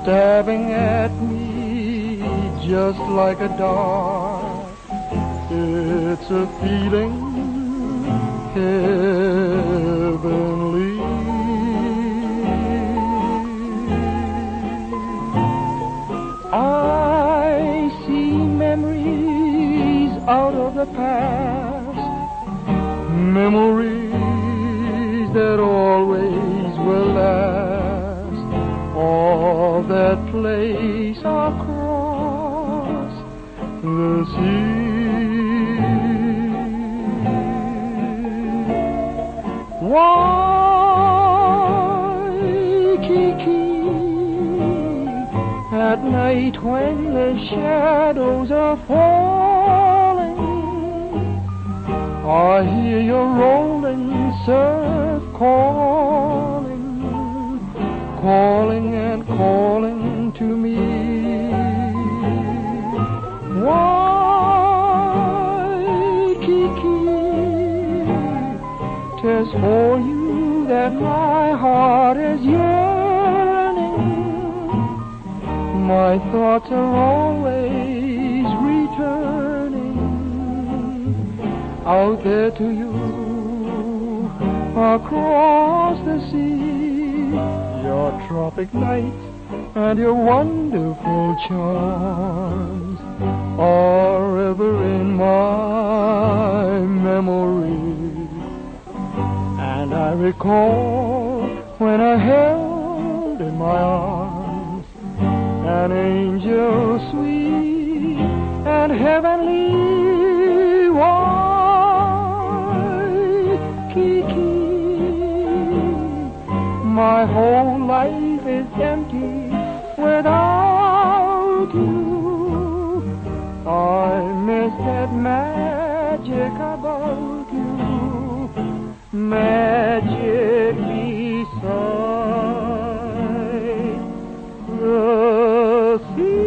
stabbing at me just like a dart. It's a feeling heavenly. I see memories out of the past, memories that always will last, all that place across the sea. Waikiki, at night when the shadows are falling, I hear your rolling surf calling, calling and calling to me. Waikiki, 'tis for you that my heart is yearning. My thoughts are always returning out there to you across the sea. Your tropic nights and your wonderful charms are ever in my memory. And I recall when I held in my arms an angel sweet and heavenly. Waikiki, my whole life is empty without you. I miss that magic about you, magic beside the sea.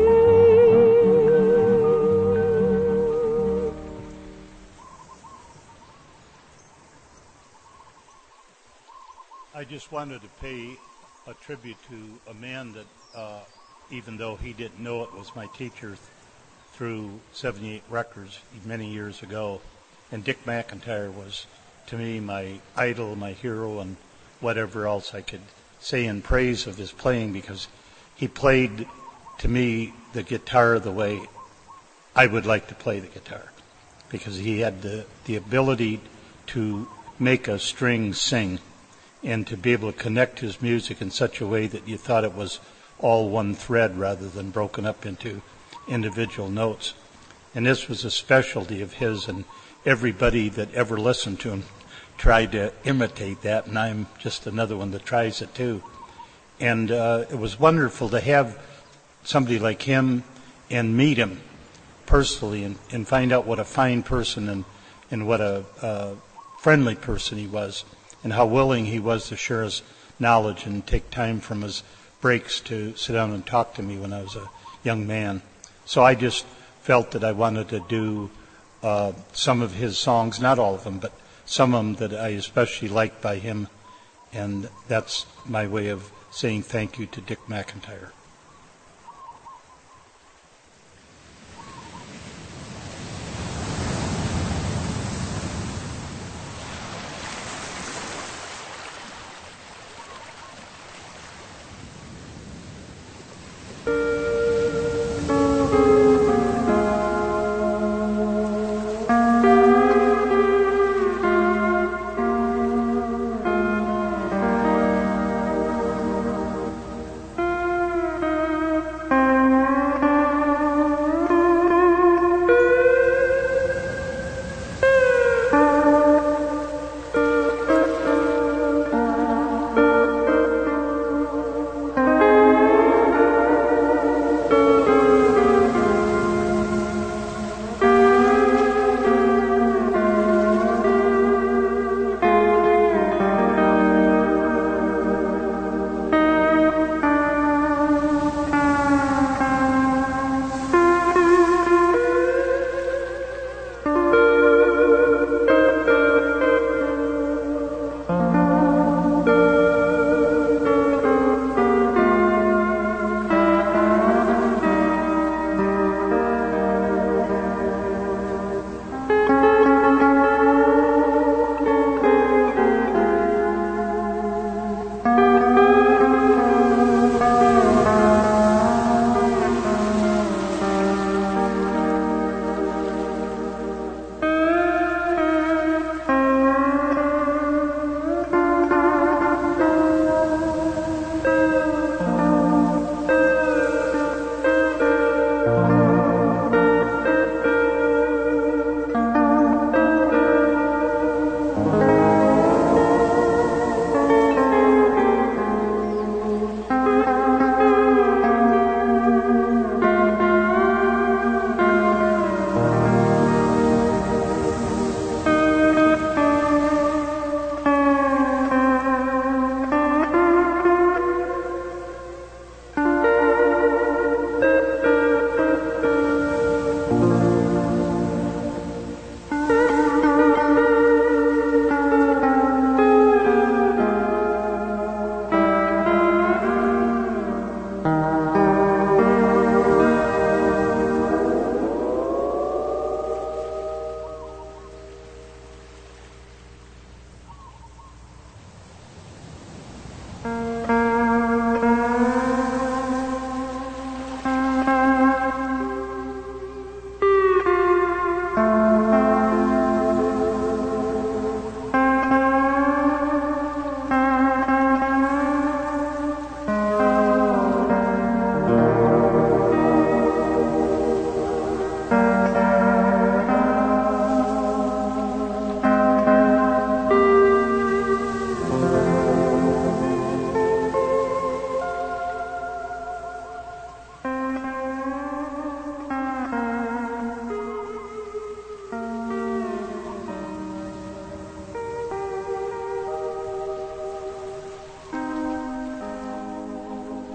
I just wanted to pay a tribute to a man that, even though he didn't know it, was my teacher through 78 Records many years ago. And Dick McIntyre was, to me, my idol, my hero, and whatever else I could say in praise of his playing, because he played, to me, the guitar the way I would like to play the guitar, because he had the ability to make a string sing and to be able to connect his music in such a way that you thought it was all one thread rather than broken up into individual notes. And this was a specialty of his, and everybody that ever listened to him tried to imitate that, and I'm just another one that tries it too. And it was wonderful to have somebody like him and meet him personally and find out what a fine person and what a friendly person he was, and how willing he was to share his knowledge and take time from his breaks to sit down and talk to me when I was a young man. So I just felt that I wanted to do some of his songs, not all of them, but some of them that I especially liked by him, and that's my way of saying thank you to Dick McIntyre.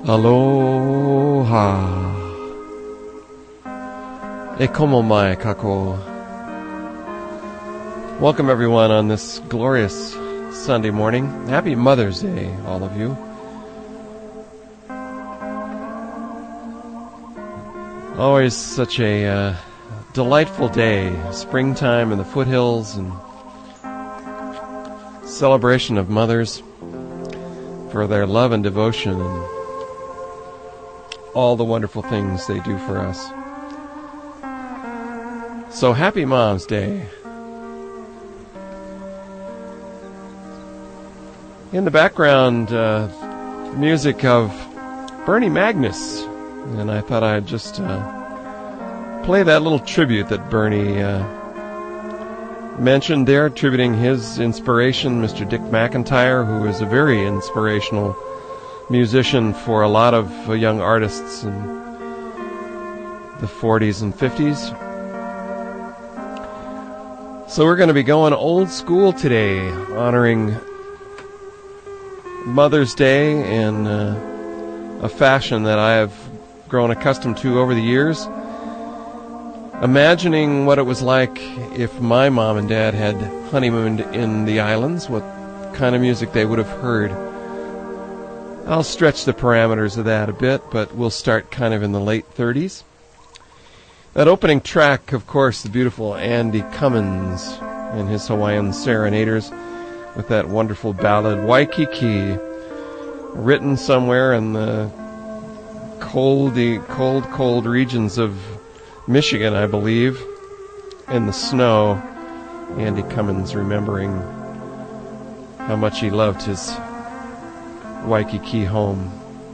Aloha. E como mai kako. Welcome everyone on this glorious Sunday morning. Happy Mother's Day, all of you. Always such a delightful day. Springtime in the foothills and celebration of mothers for their love and devotion and all the wonderful things they do for us. So happy Mom's Day. In the background, music of Bernie Magnus. And I thought I'd just play that little tribute that Bernie mentioned there, attributing his inspiration, Mr. Dick McIntyre, who is a very inspirational musician for a lot of young artists in the 40s and 50s. So we're going to be going old school today, honoring Mother's Day in a fashion that I have grown accustomed to over the years. Imagining what it was like if my mom and dad had honeymooned in the islands, what kind of music they would have heard. I'll stretch the parameters of that a bit, but we'll start kind of in the late 30s. That opening track, of course, the beautiful Andy Cummins and his Hawaiian Serenaders with that wonderful ballad, Waikiki, written somewhere in the cold regions of Michigan, I believe, in the snow. Andy Cummins remembering how much he loved his Waikiki home.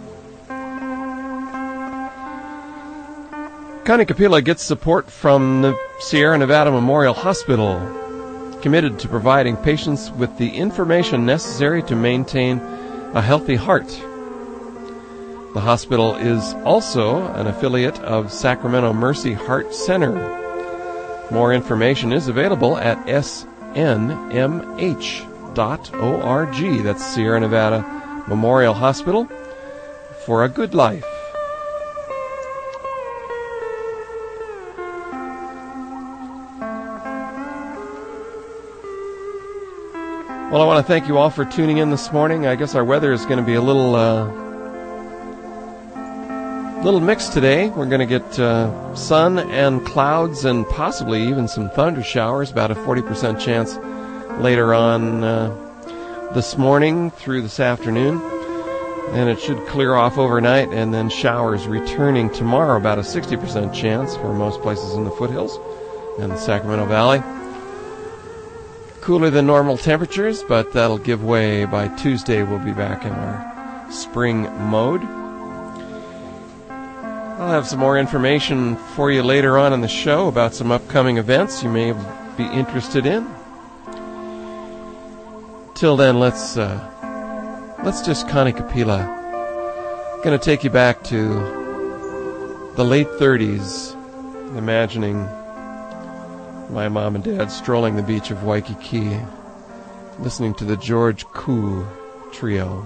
Kanikapila gets support from the Sierra Nevada Memorial Hospital, committed to providing patients with the information necessary to maintain a healthy heart. The hospital is also an affiliate of Sacramento Mercy Heart Center. More information is available at snmh.org. That's Sierra Nevada Memorial Hospital for a good life. Well, I want to thank you all for tuning in this morning. I guess our weather is going to be a little mixed today. We're going to get sun and clouds and possibly even some thunder showers, about a 40% chance later on this morning through this afternoon. And it should clear off overnight, and then showers returning tomorrow, about a 60% chance for most places in the foothills and the Sacramento Valley. Cooler than normal temperatures, but that'll give way. By Tuesday, we'll be back in our spring mode. I'll have some more information for you later on in the show about some upcoming events you may be interested in. Till then, let's just Kanikapila. Going to take you back to the late 30s, imagining my mom and dad strolling the beach of Waikiki, listening to the George Koo Trio.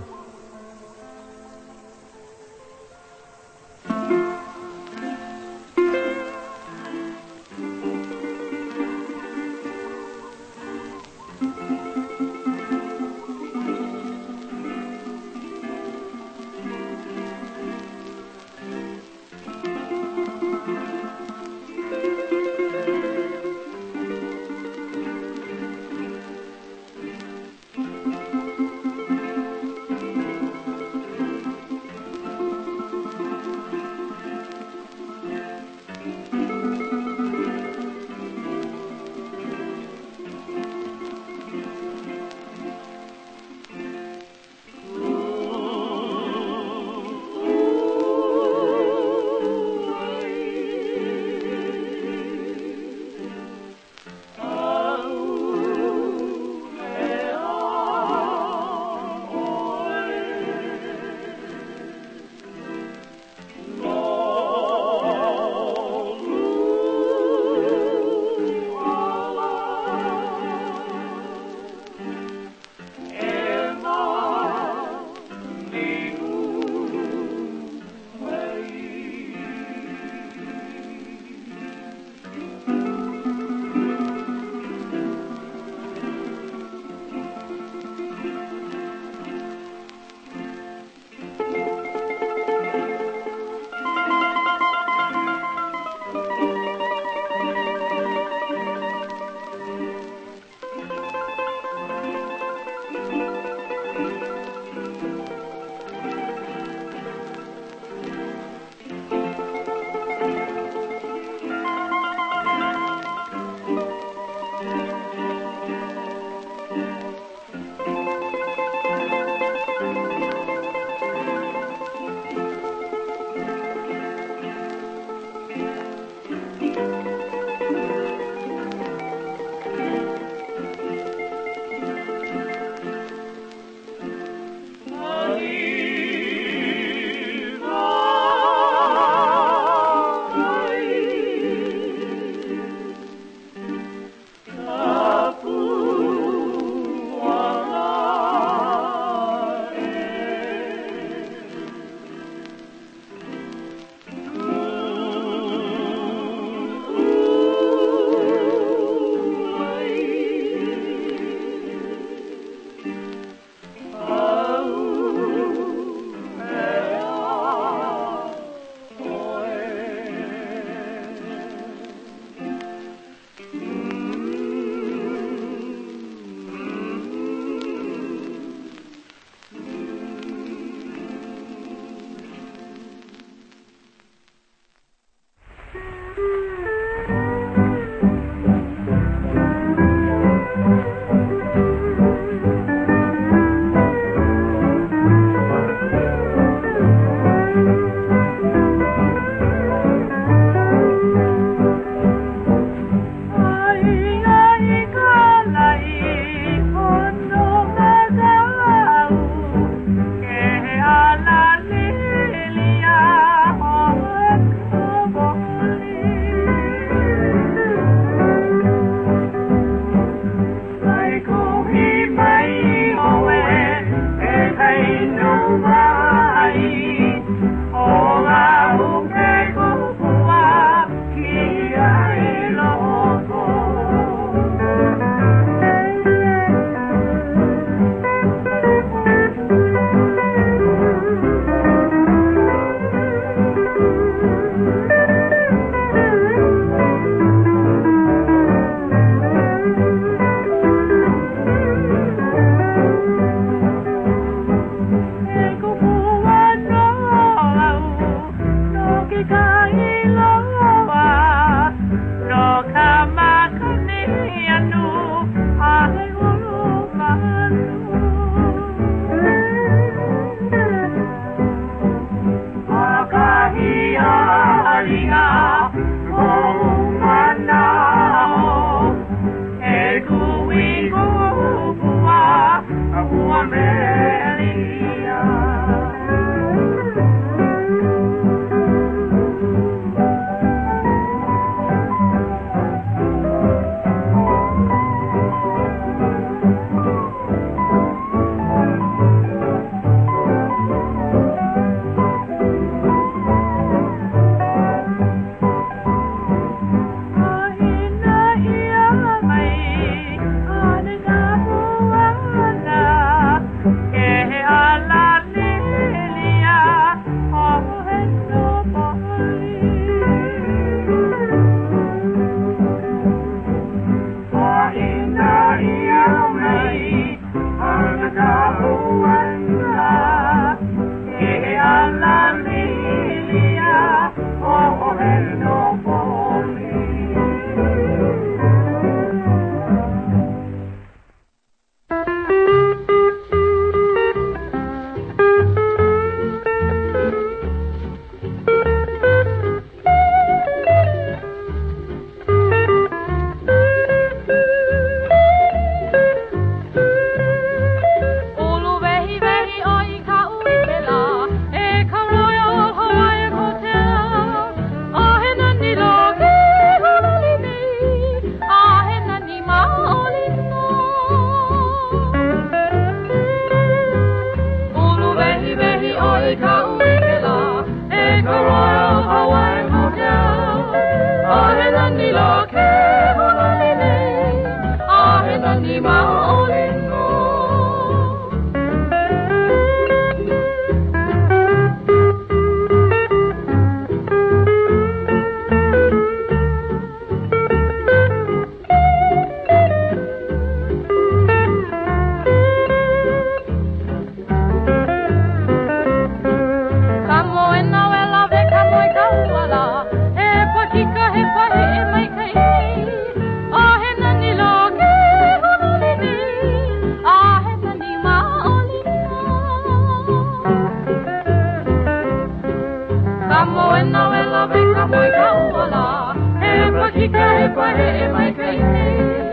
Ika he pahe e mai ka ine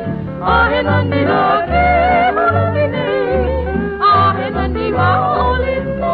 Ahe nani la ke harani nei Ahe nani wa olino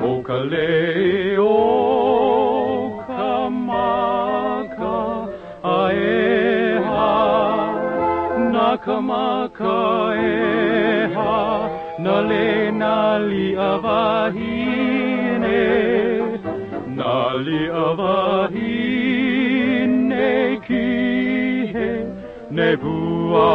Kaleo kamaka makaeha na le na li avahine na li avahine kihe ne bua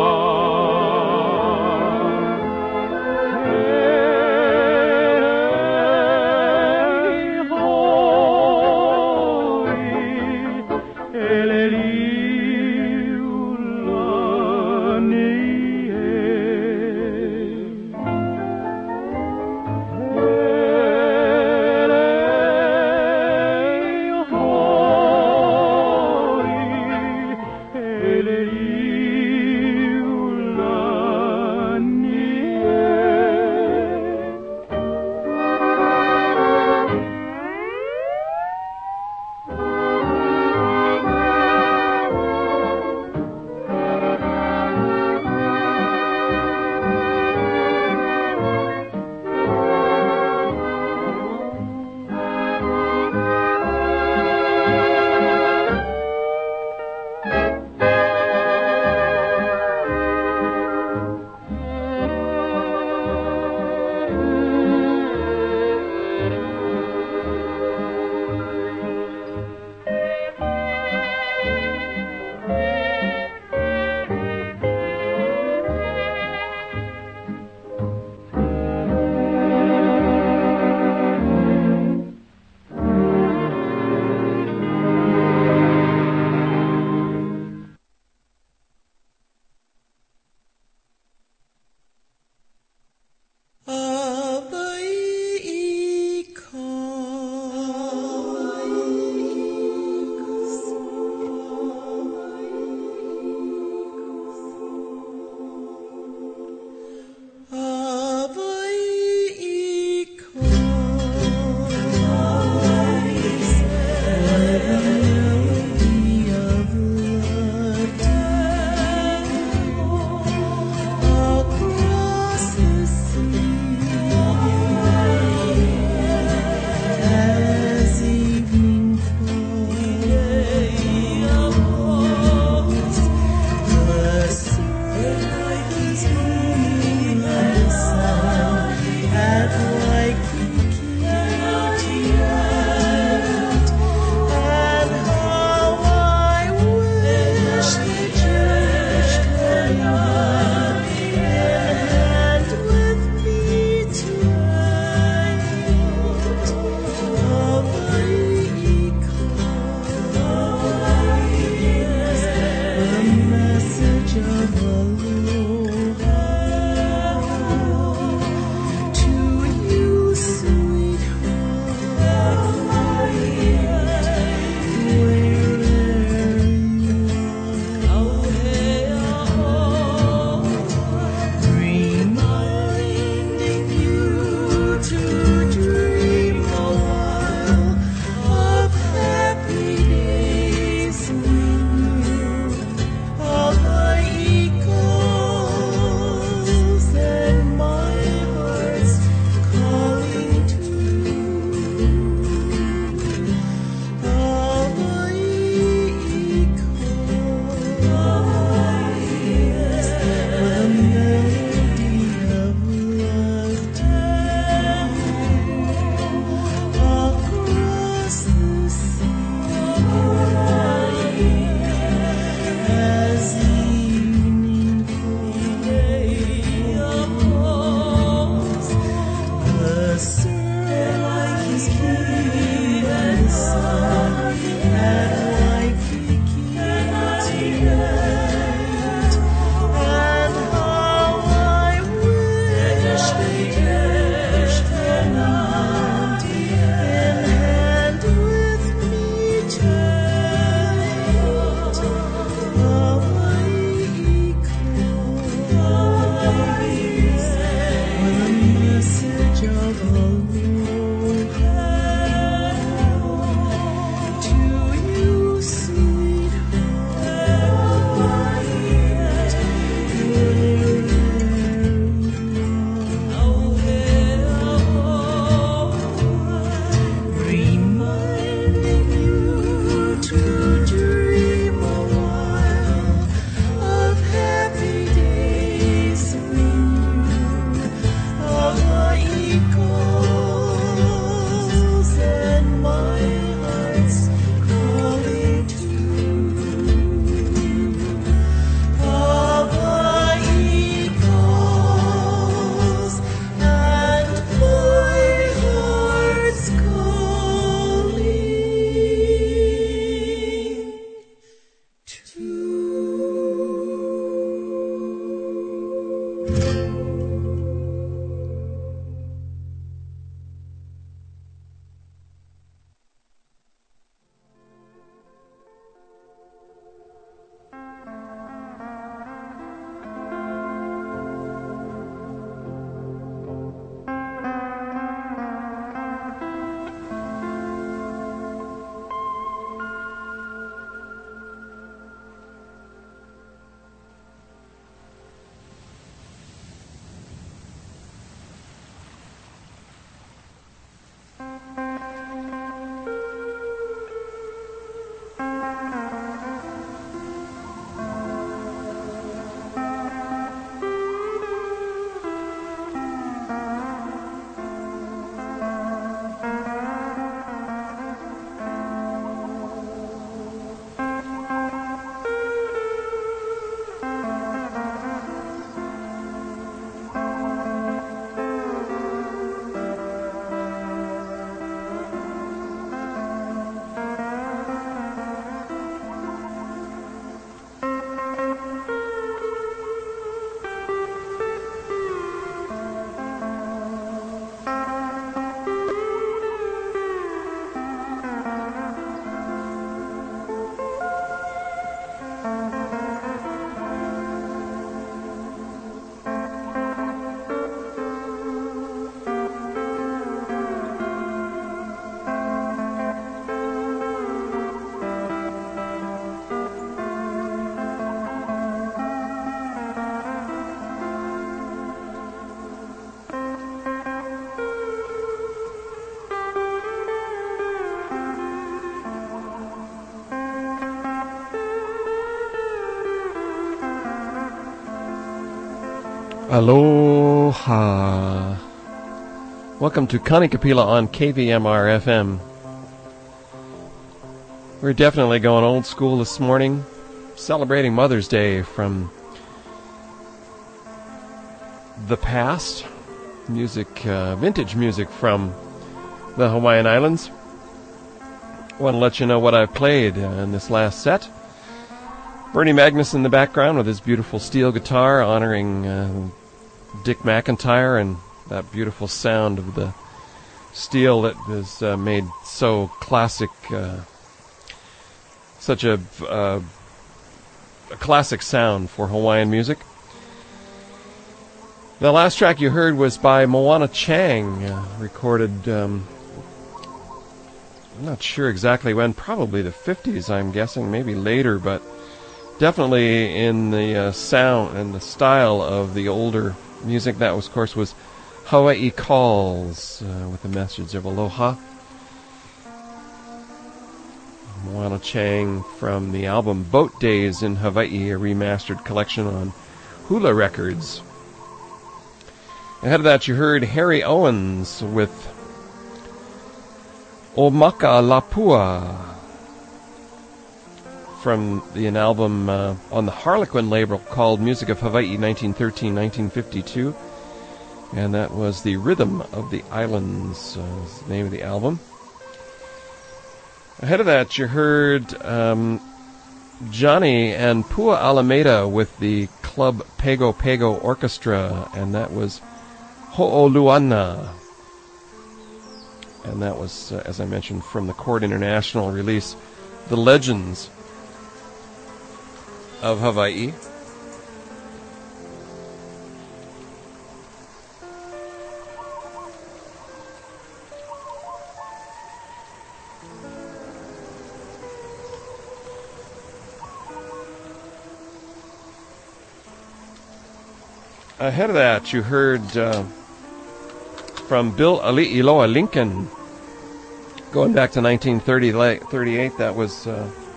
Aloha. Welcome to Kanikapila on KVMR FM. We're definitely going old school this morning, celebrating Mother's Day from the past. Music, vintage music from the Hawaiian Islands. Want to let you know what I've played in this last set. Bernie Magnus in the background with his beautiful steel guitar, honoring Dick McIntyre and that beautiful sound of the steel that was made so classic, such a classic sound for Hawaiian music. The last track you heard was by Moana Chang, recorded, I'm not sure exactly when, probably the 50s, I'm guessing, maybe later, but definitely in the sound and the style of the older music. That, of course, was Hawaii Calls, with the message of aloha. Moana Chang from the album Boat Days in Hawaii, a remastered collection on Hula Records. Ahead of that, you heard Harry Owens with Omaka Lapua from an album on the Harlequin label called Music of Hawaii 1913-1952. And that was The Rhythm of the Islands, is the name of the album. Ahead of that, you heard Johnny and Pua Alameda with the Club Pago Pago Orchestra, and that was Ho'oluana. And that was, as I mentioned, from the Chord International release, The Legends of Hawaii. Ahead of that, you heard from Bill Ali'iloa Lincoln, going back to 1938. That was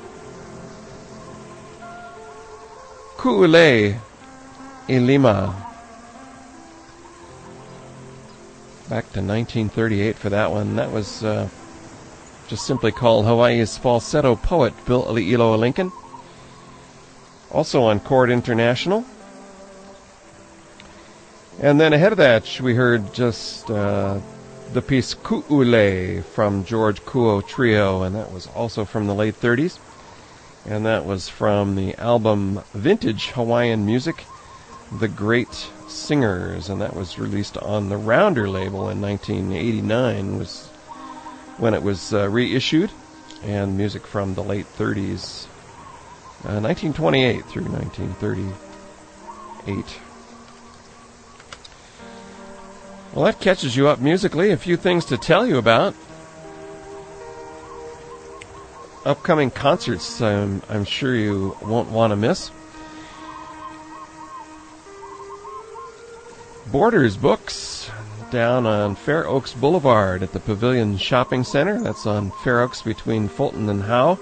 Ku'ule Ilima. Back to 1938 for that one. That was just simply called Hawaii's Falsetto Poet, Bill Ali'iloa Lincoln. Also on Chord International. And then ahead of that, we heard just the piece Ku'ule from George Kuo Trio, and that was also from the late 30s. And that was from the album Vintage Hawaiian Music, The Great Singers, and that was released on the Rounder label in 1989, was when it was reissued, and music from the late 30s, 1928 through 1938. Well, that catches you up musically. A few things to tell you about. Upcoming concerts I'm sure you won't want to miss. Borders Books down on Fair Oaks Boulevard at the Pavilion Shopping Center. That's on Fair Oaks between Fulton and Howe.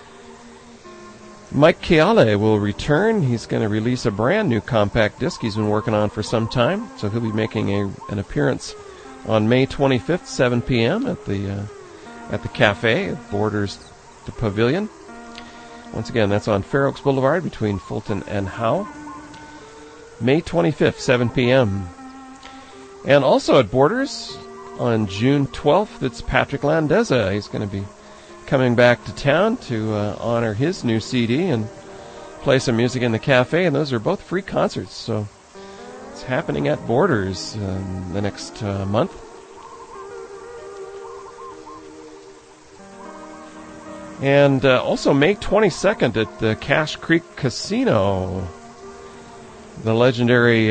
Mike Keale will return. He's going to release a brand new compact disc he's been working on for some time. So he'll be making an appearance on May 25th, 7 p.m. at the cafe at Borders the Pavilion. Once again, that's on Fair Oaks Boulevard between Fulton and Howe. May 25th, 7 p.m. And also at Borders on June 12th, it's Patrick Landeza. He's going to be coming back to town to honor his new CD and play some music in the cafe, and those are both free concerts, so it's happening at Borders the next month. And also May 22nd at the Cache Creek Casino, the legendary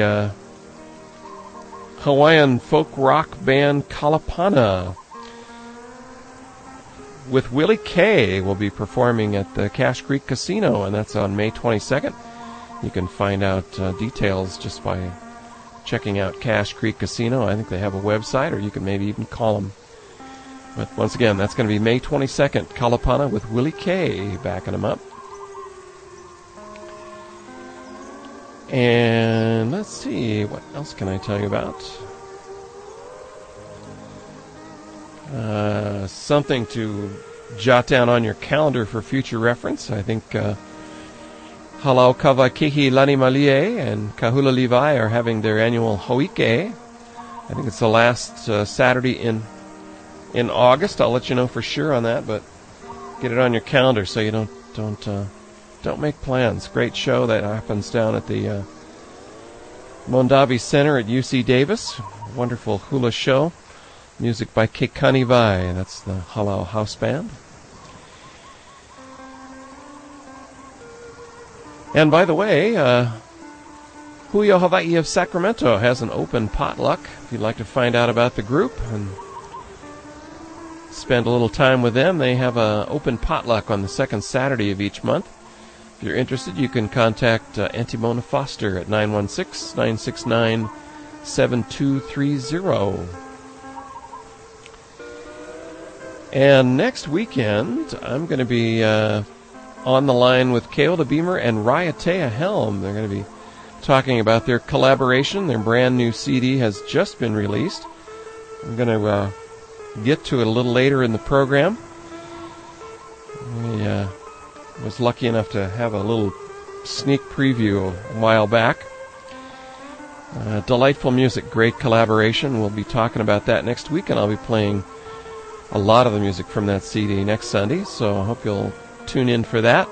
Hawaiian folk rock band Kalapana with Willie K will be performing at the Cache Creek Casino, and that's on May 22nd. You can find out details just by checking out Cache Creek Casino. I think they have a website, or you can maybe even call them. But once again, that's going to be May 22nd, Kalapana with Willie K backing them up. And let's see, what else can I tell you about? Something to jot down on your calendar for future reference. I think Halau Kavakihi Lani Malie and Kahula Levi are having their annual Hoike. I think it's the last Saturday in August. I'll let you know for sure on that, but get it on your calendar so you don't make plans. Great show that happens down at the Mondavi Center at UC Davis. Wonderful hula show. Music by Kekani Vai. That's the Halau House Band. And by the way, Huyo Hawaii of Sacramento has an open potluck. If you'd like to find out about the group and spend a little time with them, they have an open potluck on the second Saturday of each month. If you're interested, you can contact Auntie Mona Foster at 916-969-7230. And next weekend, I'm going to be on the line with Keola Beamer and Raiatea Helm. They're going to be talking about their collaboration. Their brand new CD has just been released. I'm going to get to it a little later in the program. I was lucky enough to have a little sneak preview a while back. Delightful music, great collaboration. We'll be talking about that next week, and I'll be playing a lot of the music from that CD next Sunday, so I hope you'll tune in for that.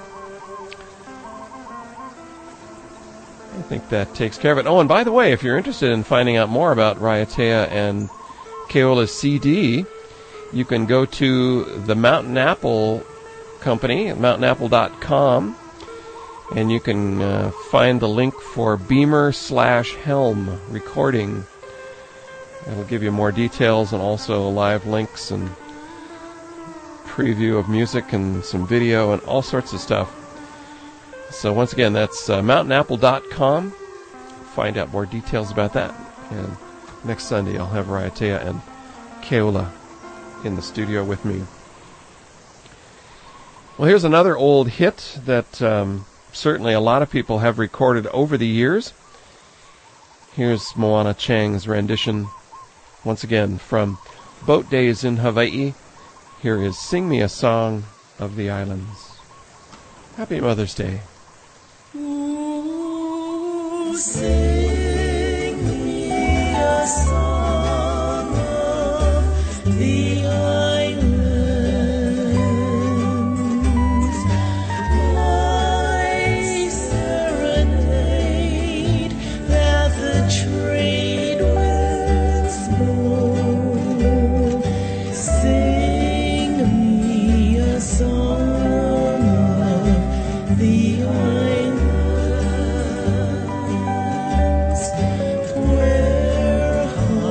I think that takes care of it. Oh, and by the way, if you're interested in finding out more about Raiatea and Keola's CD, you can go to the Mountain Apple Company at mountainapple.com, and you can find the link for Beamer/Helm recording. It'll give you more details and also live links and preview of music and some video and all sorts of stuff. So once again, that's mountainapple.com. Find out more details about that. And next Sunday, I'll have Raiatea and Keola in the studio with me. Well, here's another old hit that certainly a lot of people have recorded over the years. Here's Moana Chang's rendition, once again, from Boat Days in Hawaii. Here is Sing Me a Song of the Islands. Happy Mother's Day. Ooh, sing me a song of the islands. I serenade that the trade winds blow. Sing me a song of the islands, where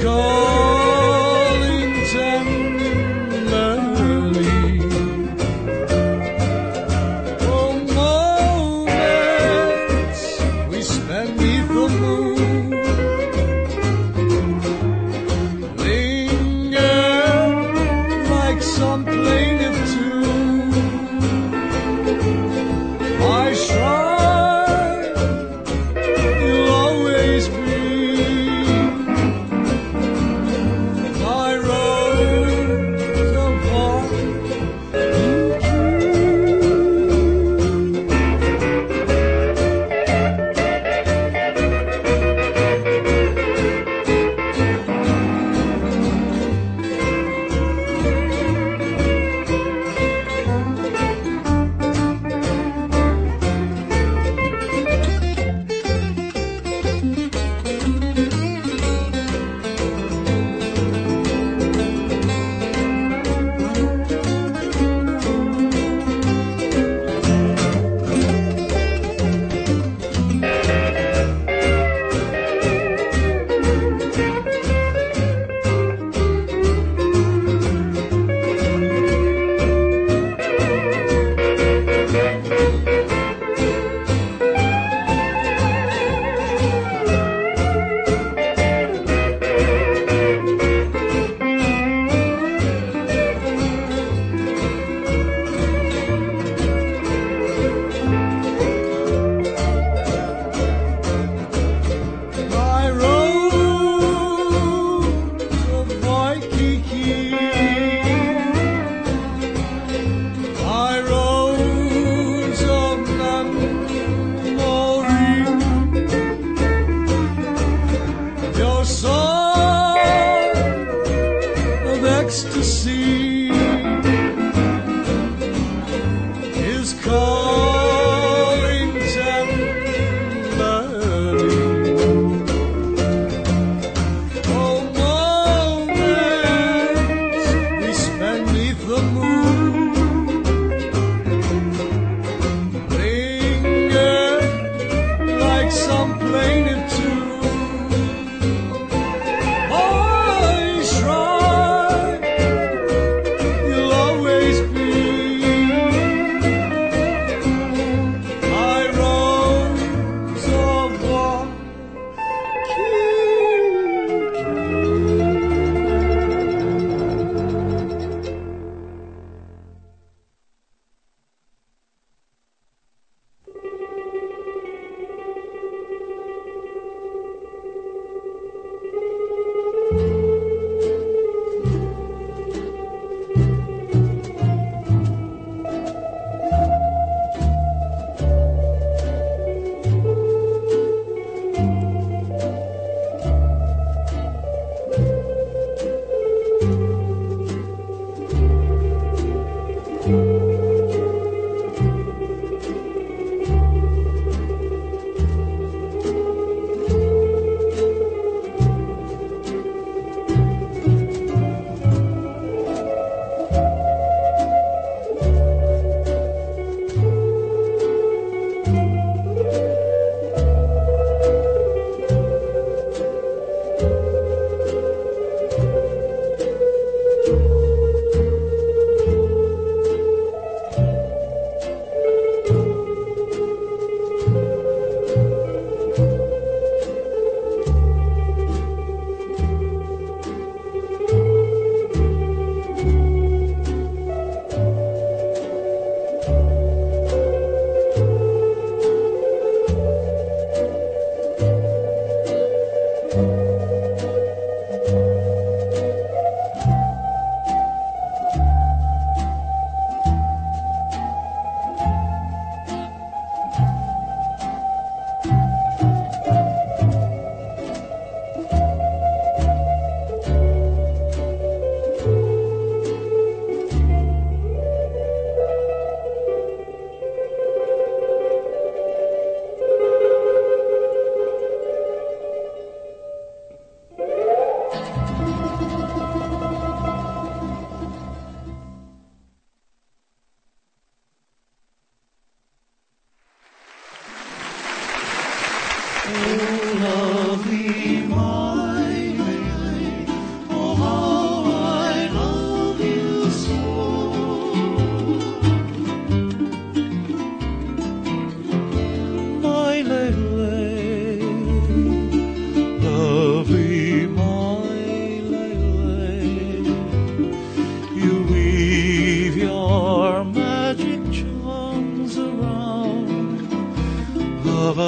calling tenderly. For moments we spend neath the moon, linger like some plaintive tune. My shrine you'll always be.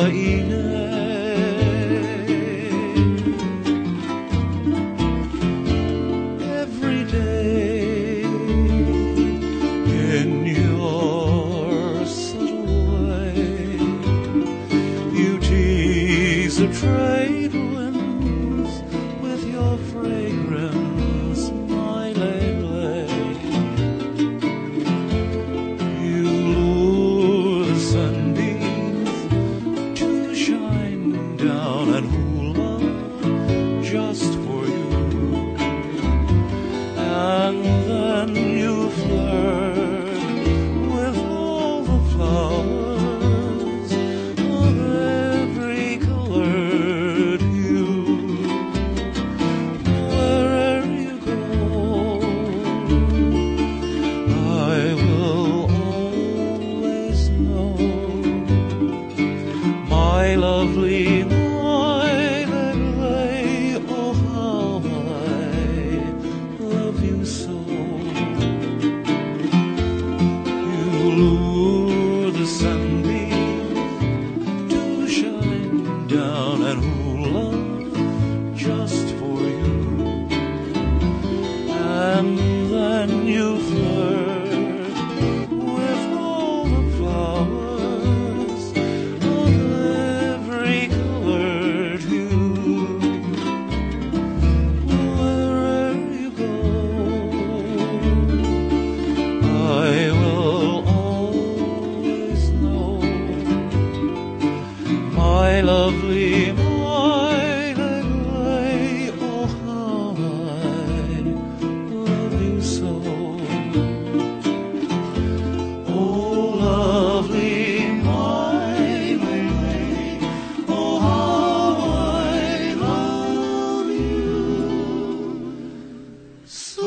Every day in your subtle way, you tease the trade winds with your fragrance, my lady. You lure the sunbeams to shine down and hula just for you. And then you flirt with all the flowers of every colored hue. Wherever you go, I will always know, my lovely, my lady, oh how I love you so. You lure the sunbeams to shine down and hula just for you. And then you flirt with all the flowers of every colored hue. Wherever you go, I will always know, my lovely, my lady, oh how I love you so. Oh lovely, my lady, oh how I love you so.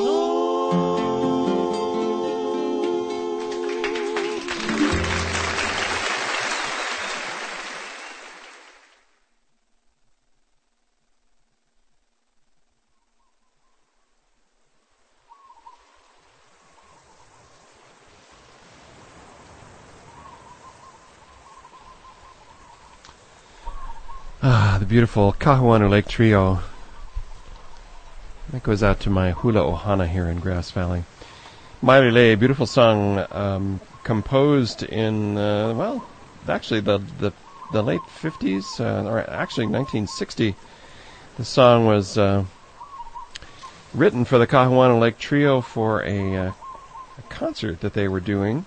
The beautiful Kahuanu Lake Trio. That goes out to my hula ohana here in Grass Valley. Mailele, beautiful song, composed in, actually the late 50s, or actually 1960. The song was written for the Kahuanu Lake Trio for a concert that they were doing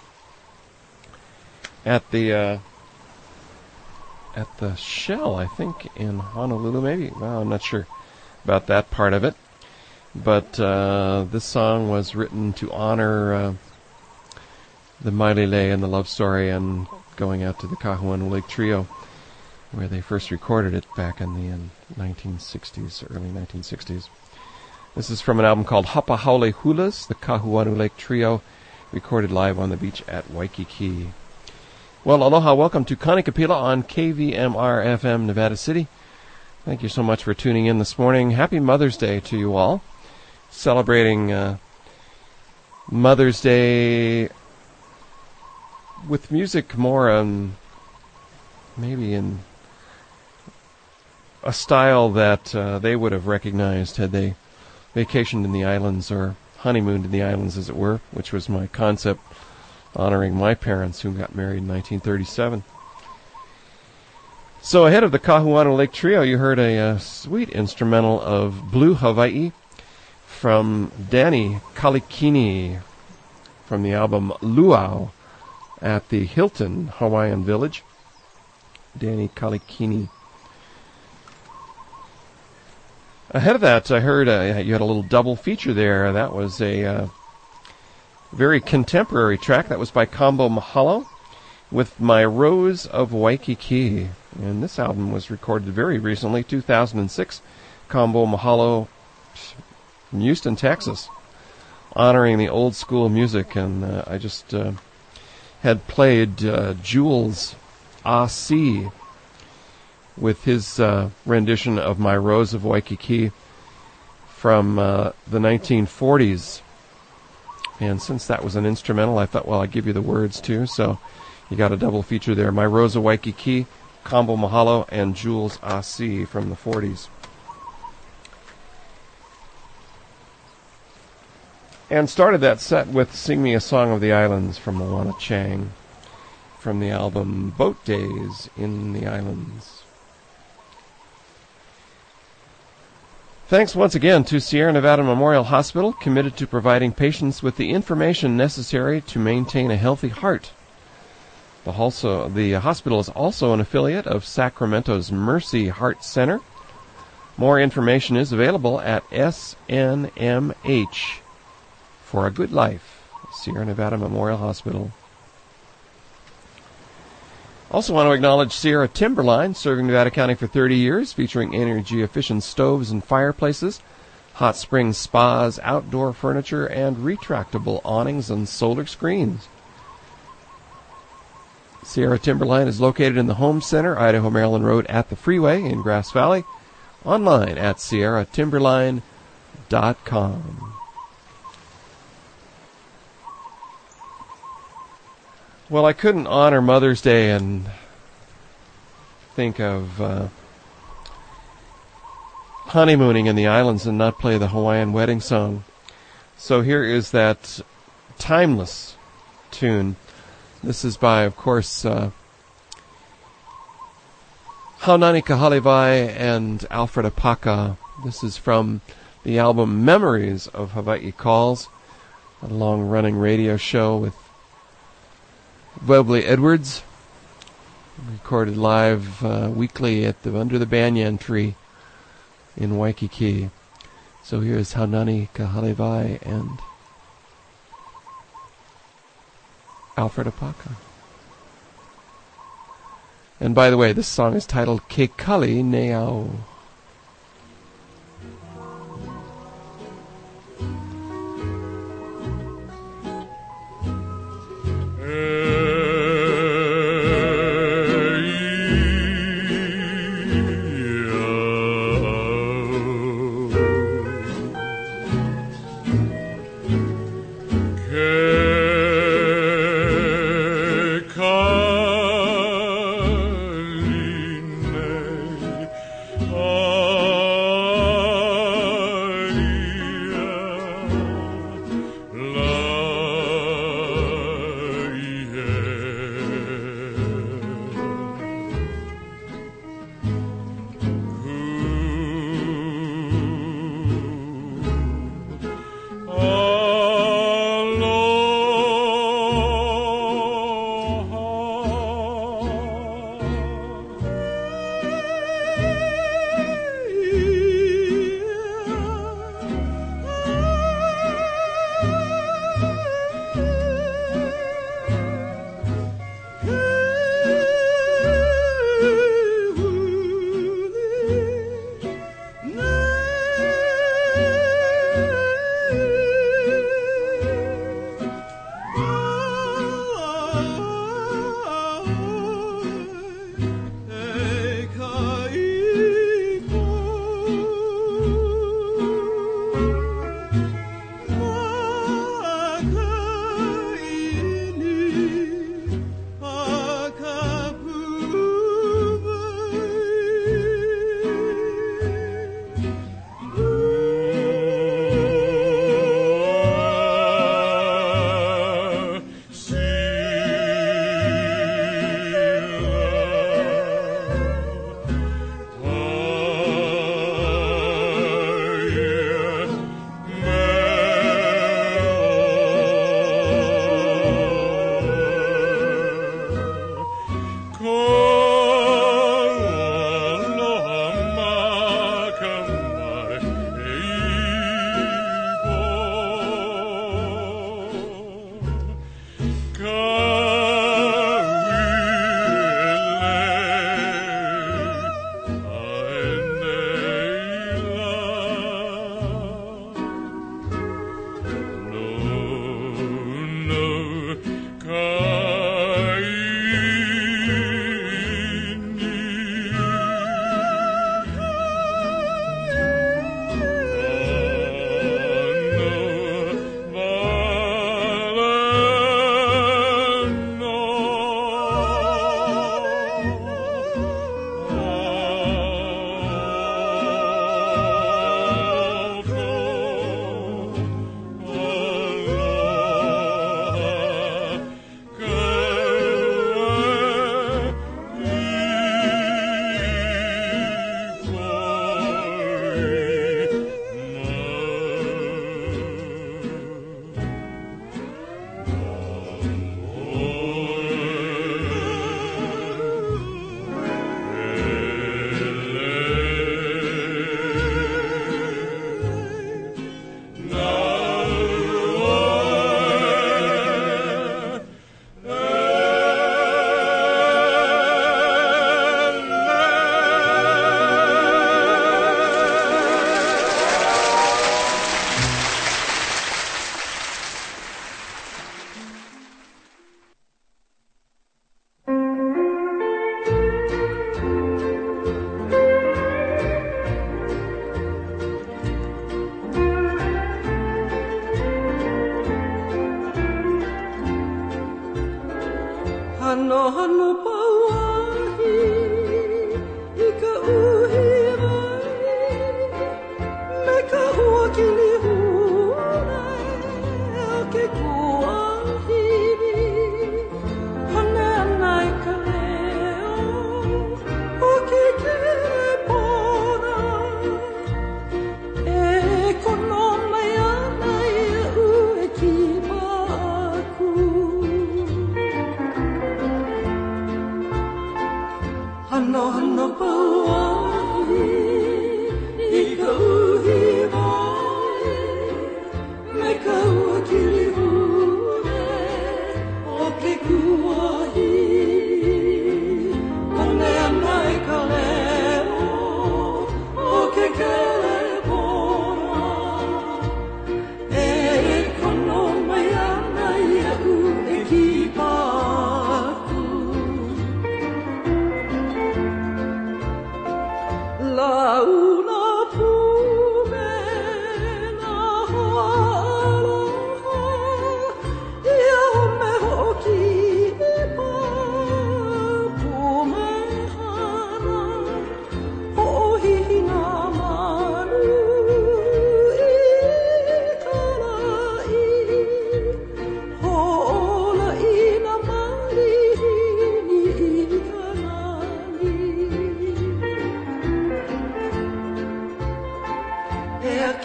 at the Shell, I think, in Honolulu, maybe. Well, I'm not sure about that part of it. But this song was written to honor the Mailele and the love story, and going out to the Kahuanu Lake Trio, where they first recorded it back in the 1960s, early 1960s. This is from an album called Hapahaole Hulas, the Kahuanu Lake Trio, recorded live on the beach at Waikiki. Well, aloha, welcome to Kanikapila on KVMR FM Nevada City. Thank you so much for tuning in this morning. Happy Mother's Day to you all. Celebrating Mother's Day with music more maybe in a style that they would have recognized had they vacationed in the islands, or honeymooned in the islands, as it were, which was my concept, honoring my parents who got married in 1937. So ahead of the Kahuanu Lake Trio, you heard a sweet instrumental of Blue Hawaii from Danny Kalikini from the album Luau at the Hilton Hawaiian Village. Danny Kalikini. Ahead of that, I heard you had a little double feature there. That was a very contemporary track. That was by Combo Mahalo with My Rose of Waikiki. And this album was recorded very recently, 2006. Combo Mahalo from Houston, Texas, honoring the old school music. And I just had played Jules A.C. with his rendition of My Rose of Waikiki from the 1940s. And since that was an instrumental, I thought, well, I'd give you the words too. So you got a double feature there. My Rose of Waikiki Combo Mahalo and Jules Asi from the 40s. And started that set with Sing Me a Song of the Islands from Moana Chang from the album Boat Days in the Islands. Thanks once again to Sierra Nevada Memorial Hospital, committed to providing patients with the information necessary to maintain a healthy heart. The hospital is also an affiliate of Sacramento's Mercy Heart Center. More information is available at SNMH for a Good Life, Sierra Nevada Memorial Hospital. Also want to acknowledge Sierra Timberline, serving Nevada County for 30 years, featuring energy-efficient stoves and fireplaces, hot spring spas, outdoor furniture, and retractable awnings and solar screens. Sierra Timberline is located in the Home Center, Idaho-Maryland Road at the Freeway in Grass Valley. Online at sierratimberline.com. Well, I couldn't honor Mother's Day and think of honeymooning in the islands and not play the Hawaiian wedding song. So here is that timeless tune. This is by, of course, Haunani Kahalivai and Alfred Apaka. This is from the album Memories of Hawaii Calls, a long-running radio show with Webley Edwards, recorded live weekly at under the banyan tree in Waikiki. So here's Haunani Kahalivai and Alfred Apaka. And by the way, this song is titled Ke Kali Neao.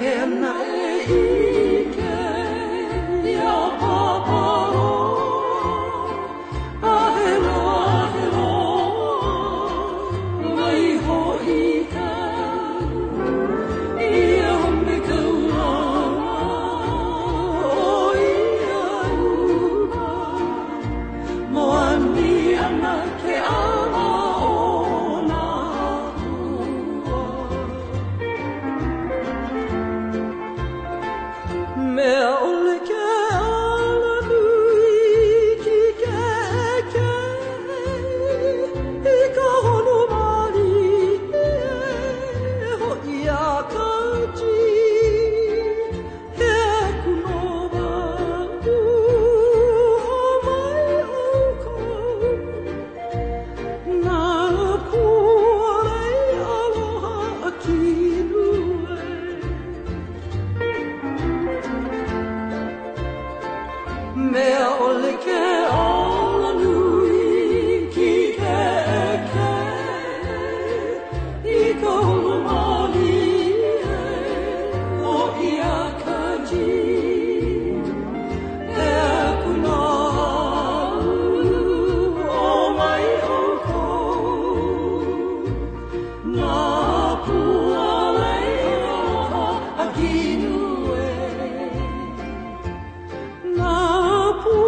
Na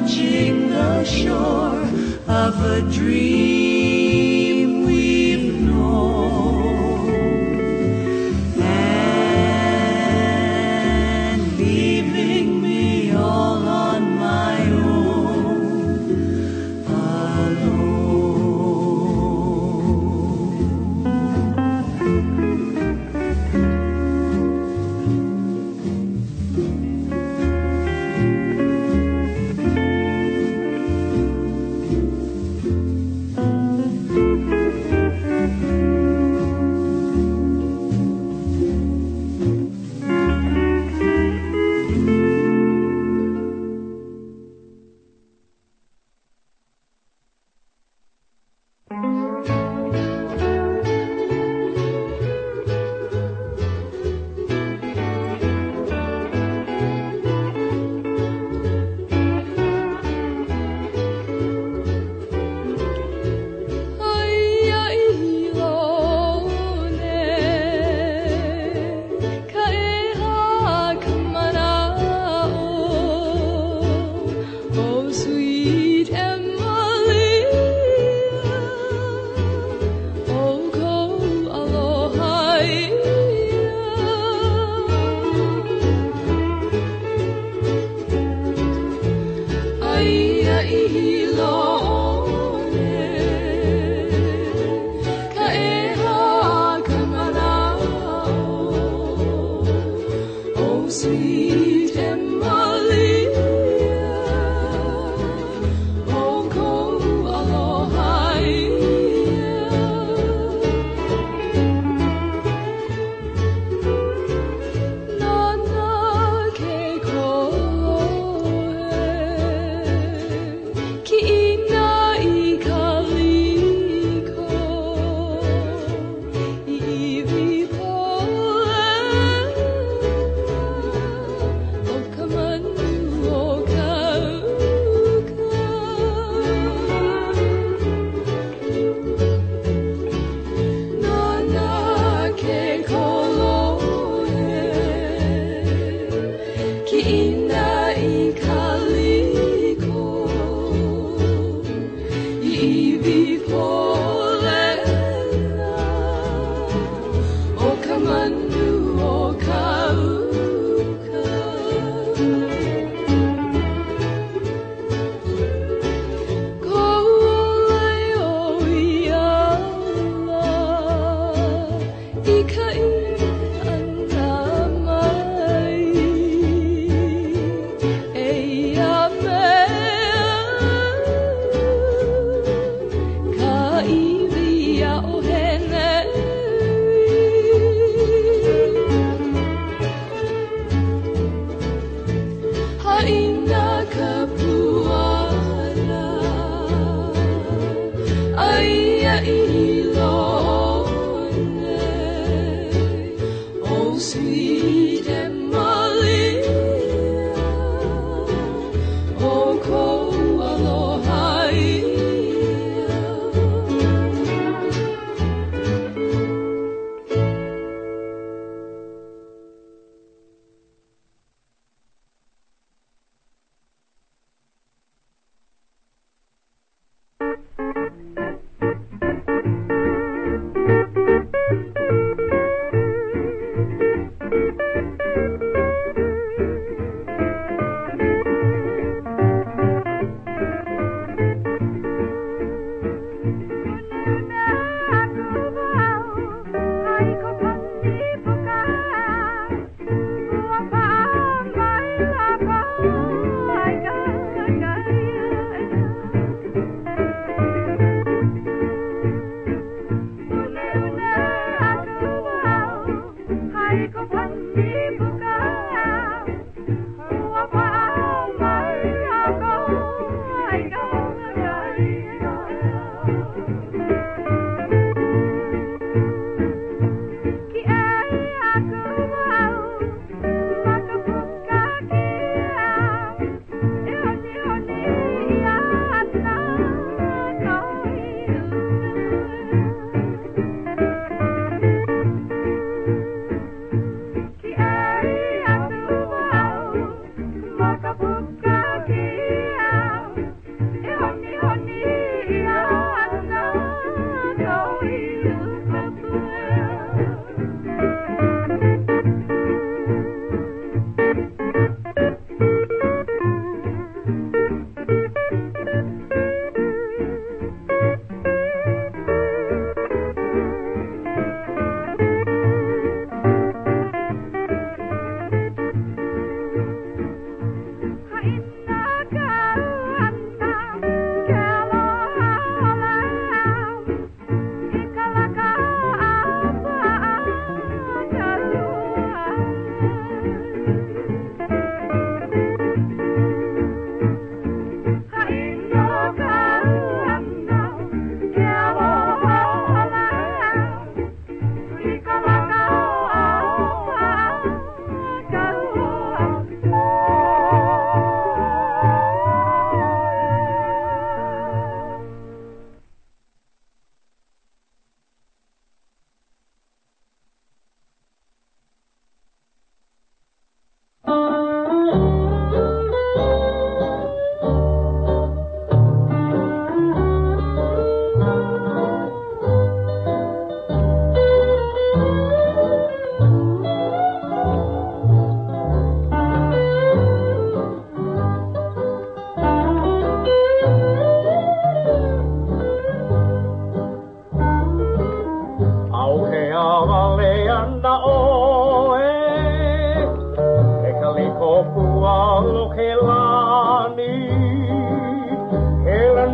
touching the shore of a dream we've known, and leaving me all on my own, alone.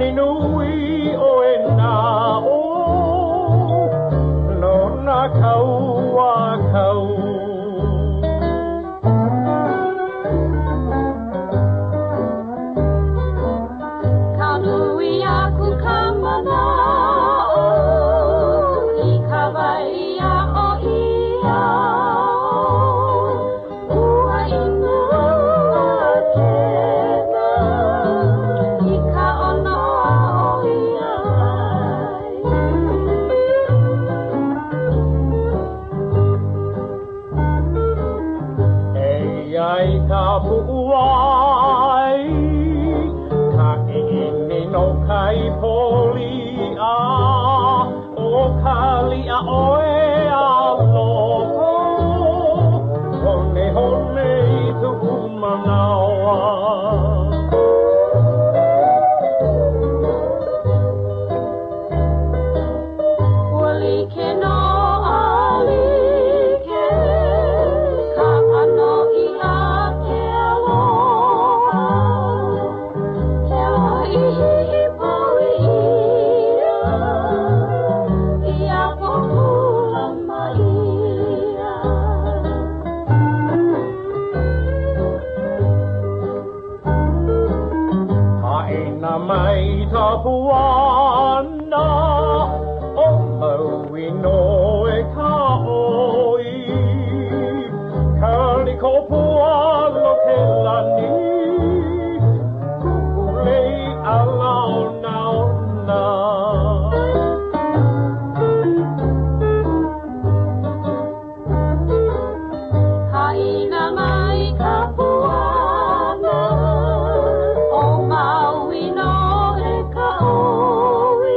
nui o e nā o no nā kaua kau. Ka nui aku ka mana o I ka waia o ia ua ina kena I ka ona o ia E ai ka pu'uai ka ini no kai poli a o ka lia oe a loko hone hone I tu umanawa. ua like no a like ka ano I a ke aloha ke aloha I poi ia I a pohula mai ia Haina mai ta puana o maui no e ka oi Kaliko pua lo ke lani Kukulei ala ona ona Haina mai ka puana o Maui no e ka oi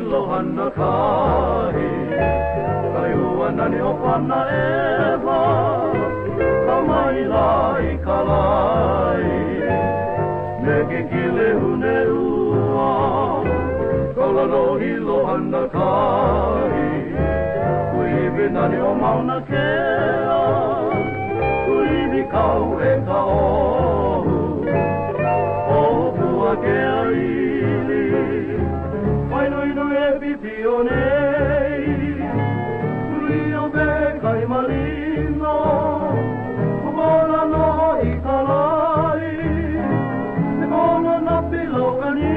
hilo hana kahi Kai ua nani o pana ewa Ka mai lai ka lai Me ke kile hune ua Kola no hilo hana kahi Kuiwi nani o mauna kea Kuiwi kau e ka ohu Ohu pua ke aili Mai nui nui e pipi o nei Kuri o be kai malino Kubola no i ka lai Te kono na pilokani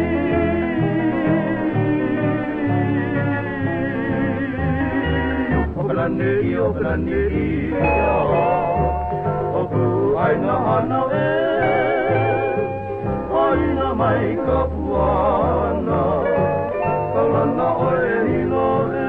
O grande ia O ku aina hana e Aina mai ka puana Kalana o e hilo e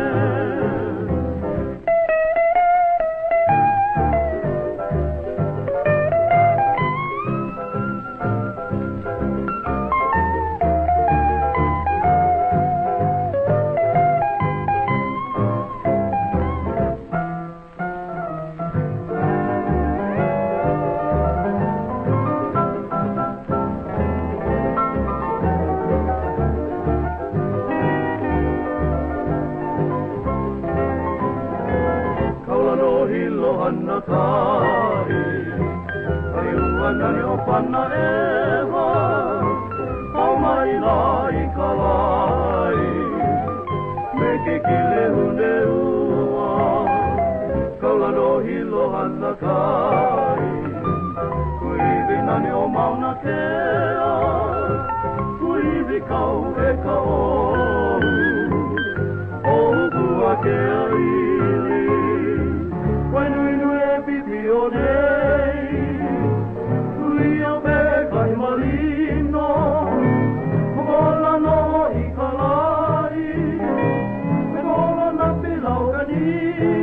Kai ua nani o pana ewa Au mai lai ka lai Me ke kile hune ua Kaula no hilo hana kai Kuiwi nani o mauna kea Kuiwi kau e ka ohu Ohu kua ke aili Wai nui nui e pipi o nei Kui o be kai malino Kola no i ka lai Me kola na pilau gani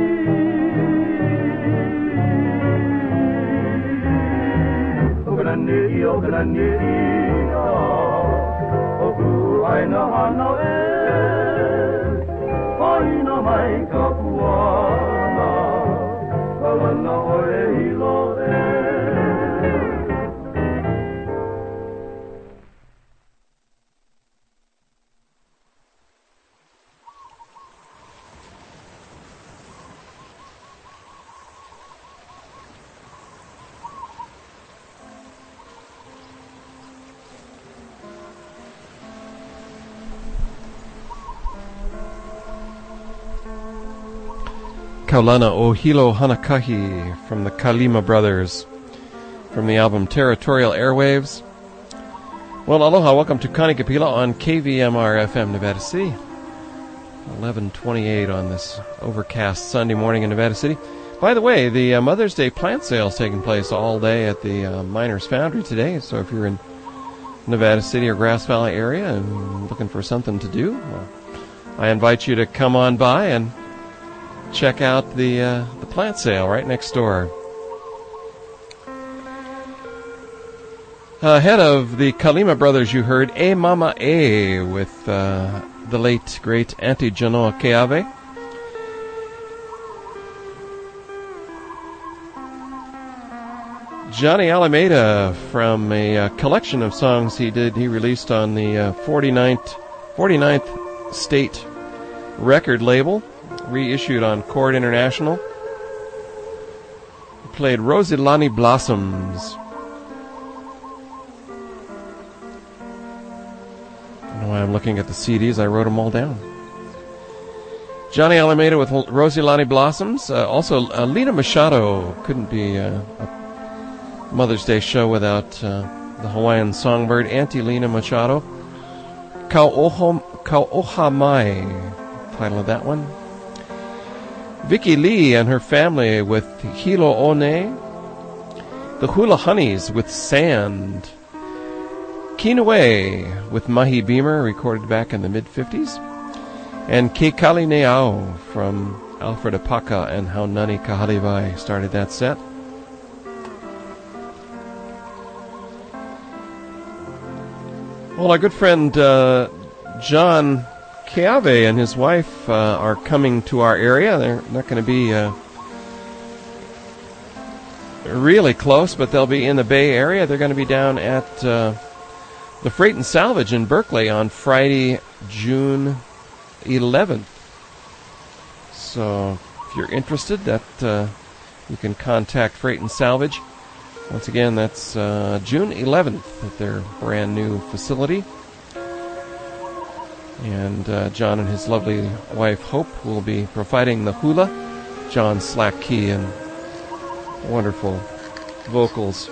O grande ia O ku aina hana e Aina mai ka puana Kalana o e hilo e Kaulana o Hilo Hanakahi from the Kalima Brothers from the album Territorial Airwaves. Well, aloha, welcome to Kanikapila on KVMR FM Nevada City. 11:28 on this overcast Sunday morning in Nevada City. By the way, the Mother's Day plant sale is taking place all day at the Miners Foundry today, so if you're in Nevada City or Grass Valley area and looking for something to do, I invite you to come on by and check out the plant sale right next door. Ahead of the Kalima Brothers, you heard E Mama E with the late, great Auntie Genoa Keave. Johnny Alameda from a collection of songs he released on the 49th State record label, reissued on Chord International. He played Rosilani Blossoms. I don't know why I'm looking at the CDs. I wrote them all down. Johnny Alameda with Rosilani Blossoms. Also, Lena Machado. Couldn't be a Mother's Day show without the Hawaiian songbird, Auntie Lena Machado. Kauoha Mai, title of that one. Vicky Lee and her family with Hilo One. The Hula Honeys with Sand. Kinue with Mahi Beamer, recorded back in the mid-50s. And Ke Kali Neao from Alfred Apaka and Haunani Kahalivai started that set. Well, our good friend John Keave and his wife are coming to our area. They're not going to be really close, but they'll be in the Bay Area. They're going to be down at the Freight and Salvage in Berkeley on Friday, June 11th. So if you're interested, that you can contact Freight and Salvage. Once again, that's June 11th at their brand new facility. And John and his lovely wife Hope will be providing the hula. John slack key and wonderful vocals.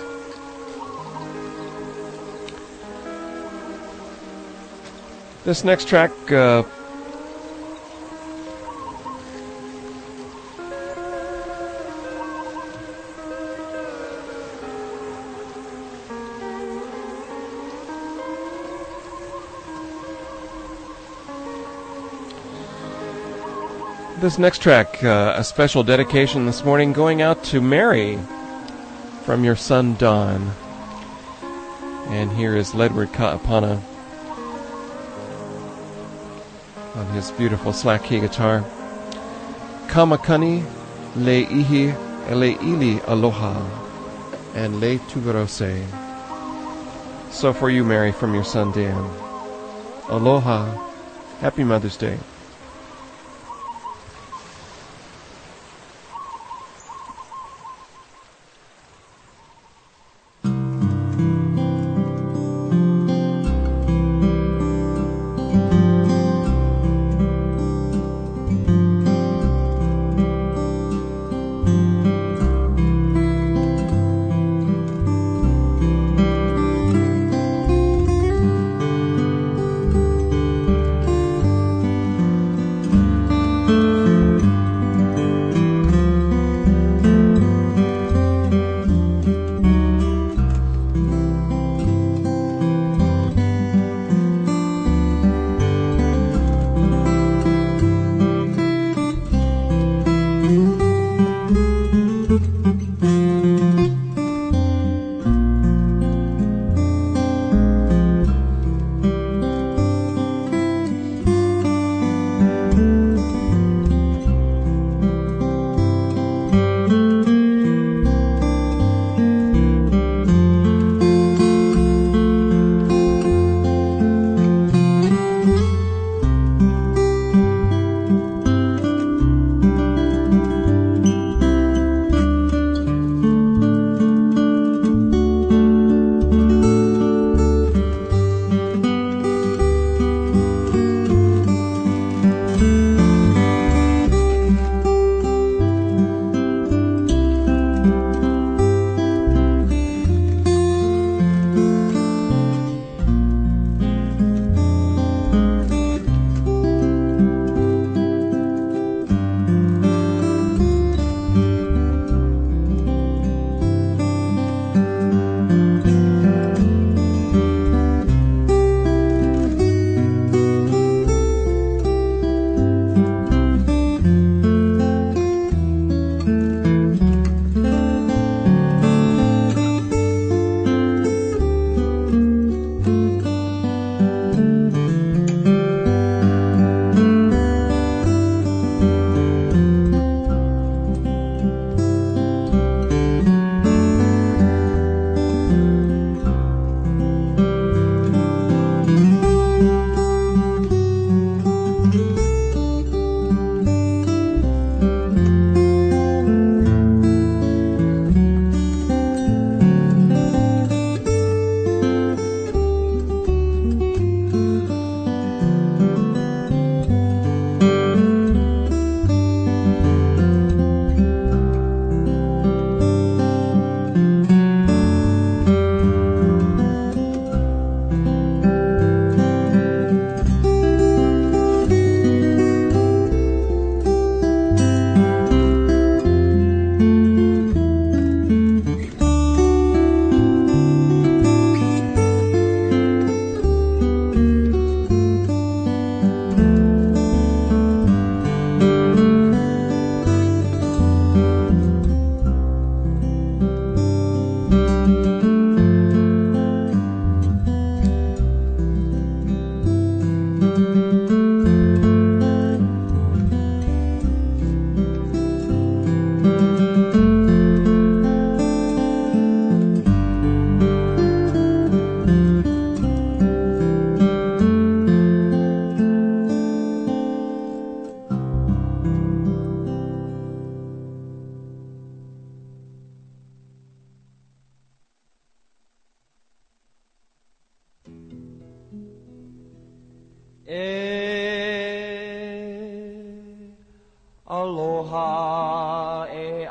This next track a special dedication this morning going out to Mary from your son Don. And here is Ledward Ka'apana on his beautiful slack key guitar. Kamakani le ihi ele ili aloha and le tuberose. So for you, Mary, from your son Dan. Aloha. Happy Mother's Day.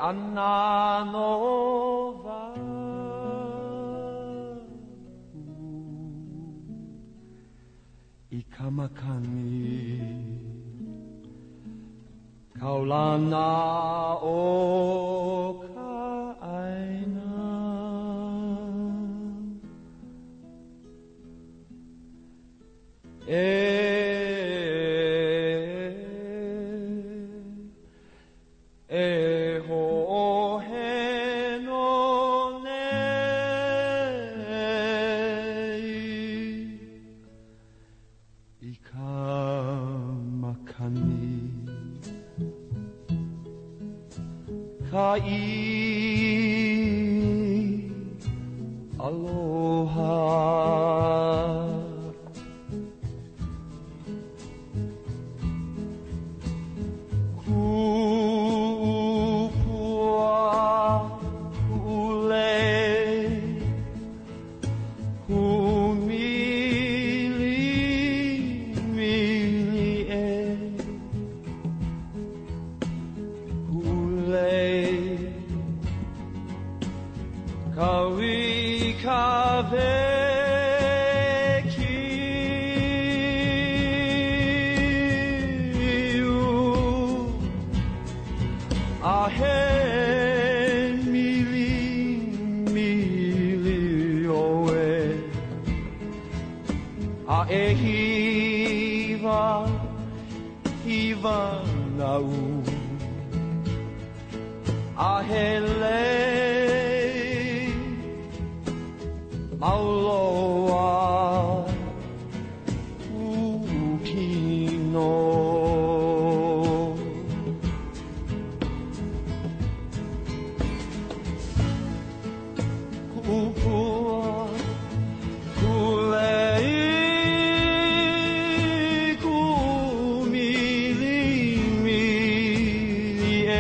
Anna Nova Ikamakani Kaulana o Kaaina Kai aloha Kupua ule Humili mili e Ule Kawi kave kiu Ahe mili mili oe Ae hiva nau Ahele Mauloa Ukino Kupua Kulei Kumili mili e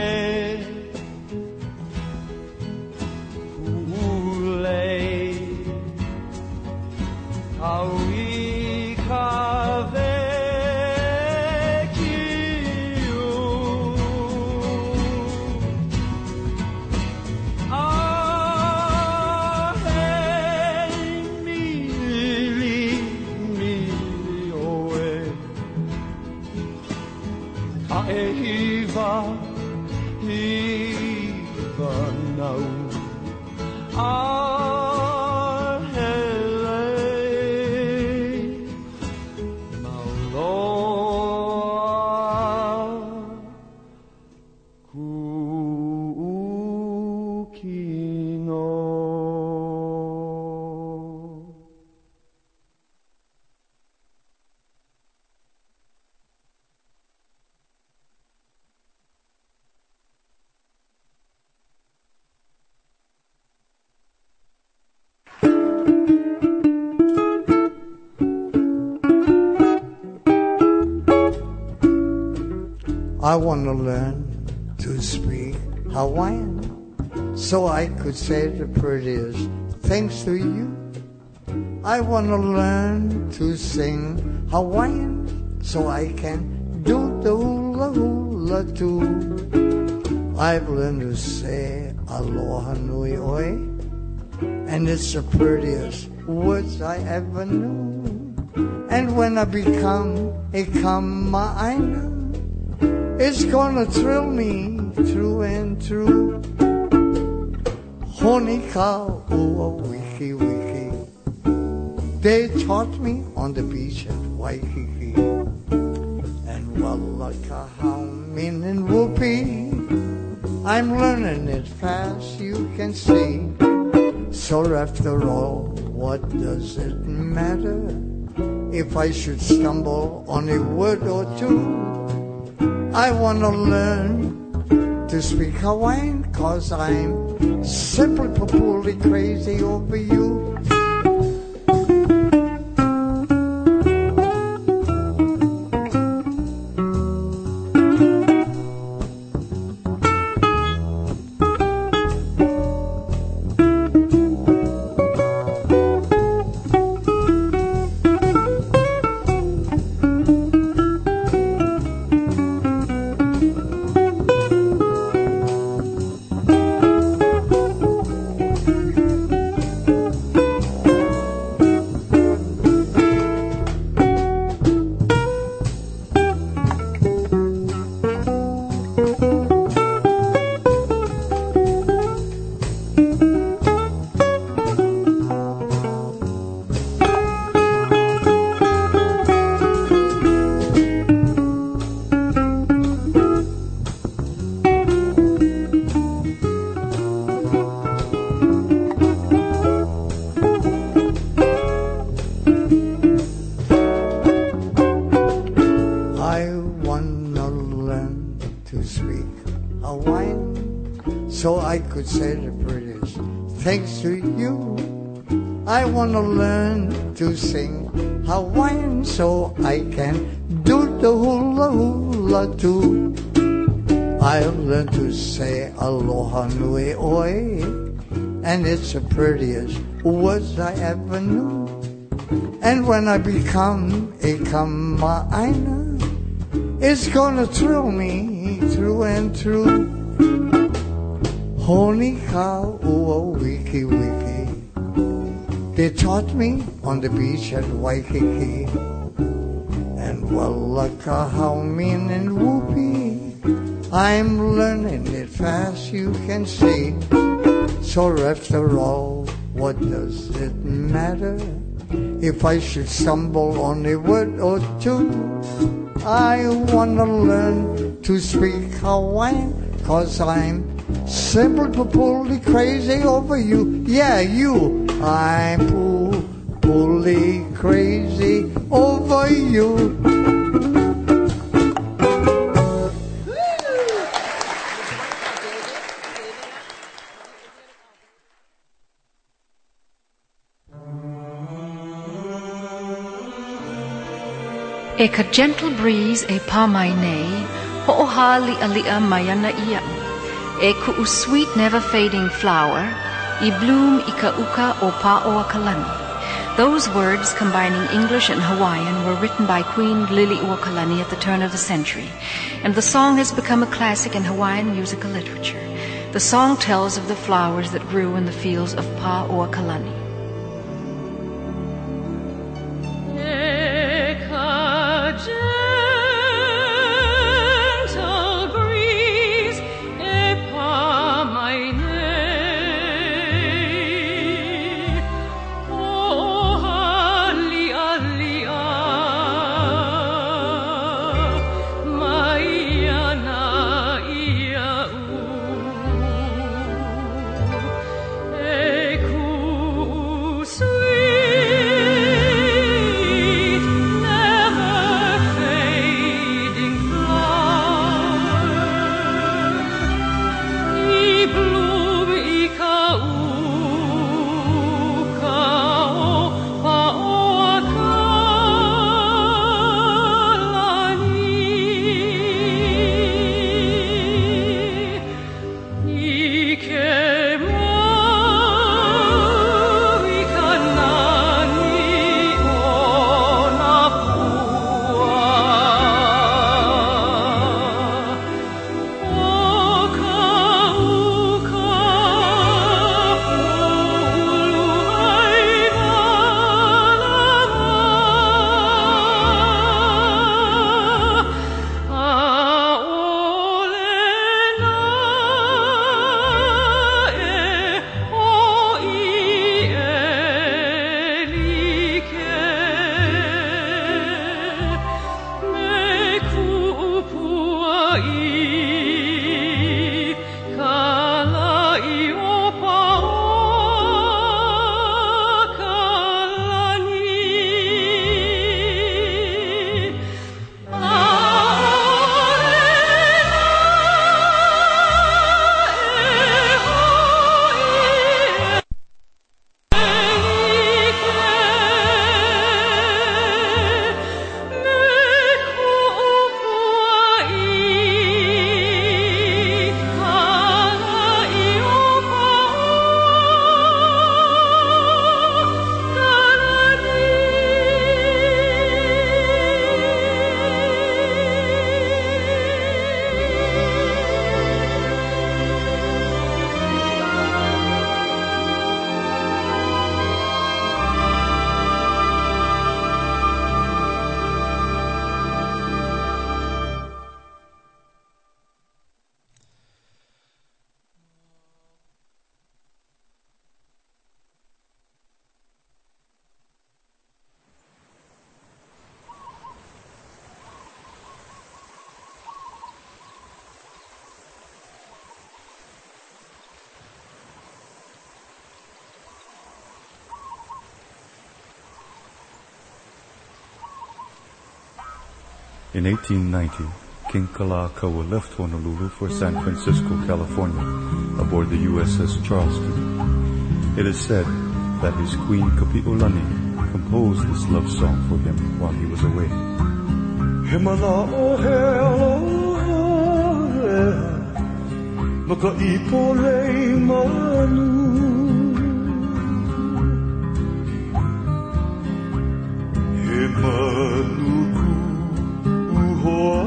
Kulei Kaui kave kiu Ahe mili mili oe Ae hiva nau I want to learn to speak Hawaiian so I could say the prettiest things to you. I want to learn to sing Hawaiian so I can do the hula hula too. I've learned to say aloha nui oi, and it's the prettiest words I ever knew. And when I become a kama'aina, it's gonna thrill me through and through. Honi ka ua wiki wiki. They taught me on the beach at Waikiki. And walla ka hau min and whoopee. I'm learning it fast, you can see. So after all, what does it matter if I should stumble on a word or two? I want to learn to speak Hawaiian 'cause I'm simply completely crazy over you. so I could say the prettiest thanks to you. I want to learn to sing Hawaiian so I can do the hula hula too. I'll learn to say aloha nui oi, and it's the prettiest words I ever knew. And when I become a kama'aina, it's gonna thrill me through and through. Honi ka ua wiki wiki, they taught me on the beach at Waikiki. And Wallaka Haumin and Whoopee, I'm learning it fast, you can see. So after all, what does it matter if I should stumble on a word or two? I wanna learn to speak Hawaiian, 'cause I'm simply crazy over you. Yeah, you. I'm fully crazy over you. E ka gentle breeze e pāmai nei, ho'oha li'a maiana ia. E ku'u sweet never fading flower, I bloom I ka uka o pa'oa kalani. Those words, combining English and Hawaiian, were written by Queen Lili'uokalani at the turn of the century, and the song has become a classic in Hawaiian musical literature. The song tells of the flowers that grew in the fields of Pa'oakalani. In 1890, King Kalakaua left Honolulu for San Francisco, California, aboard the USS Charleston. It is said that his queen Kapi'olani composed this love song for him while he was away. He mana o he aloha maka ipo rei manu he manuku uhoa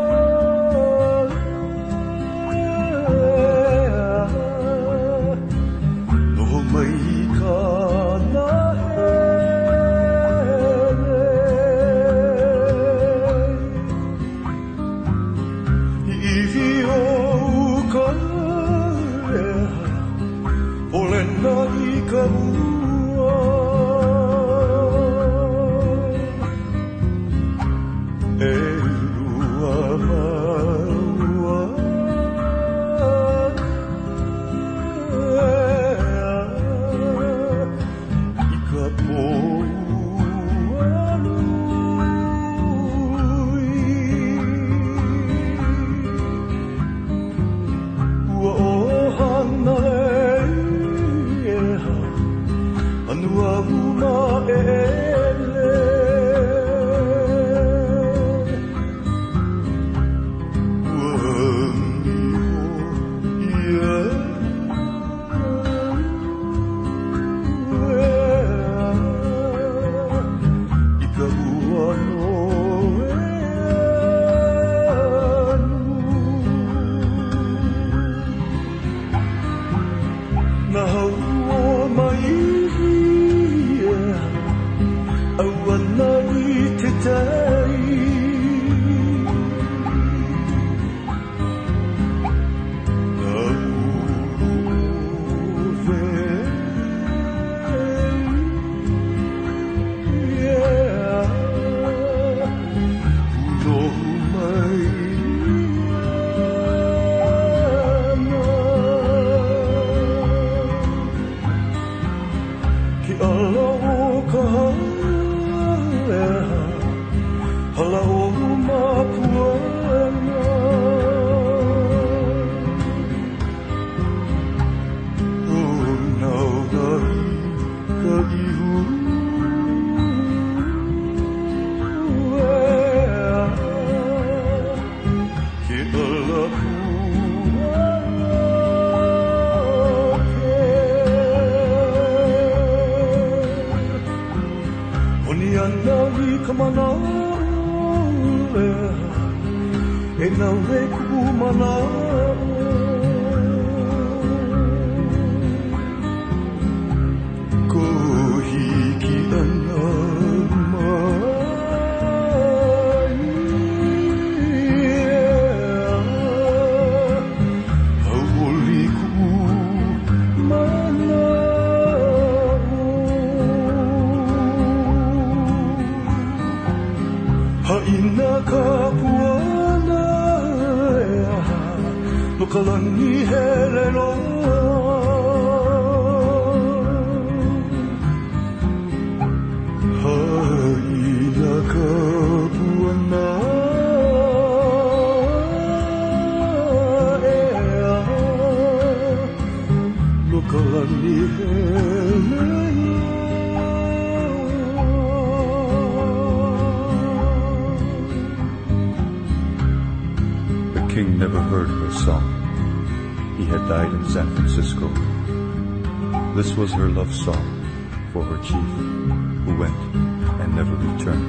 noho mai ka na This was her love song for her chief, who went and never returned.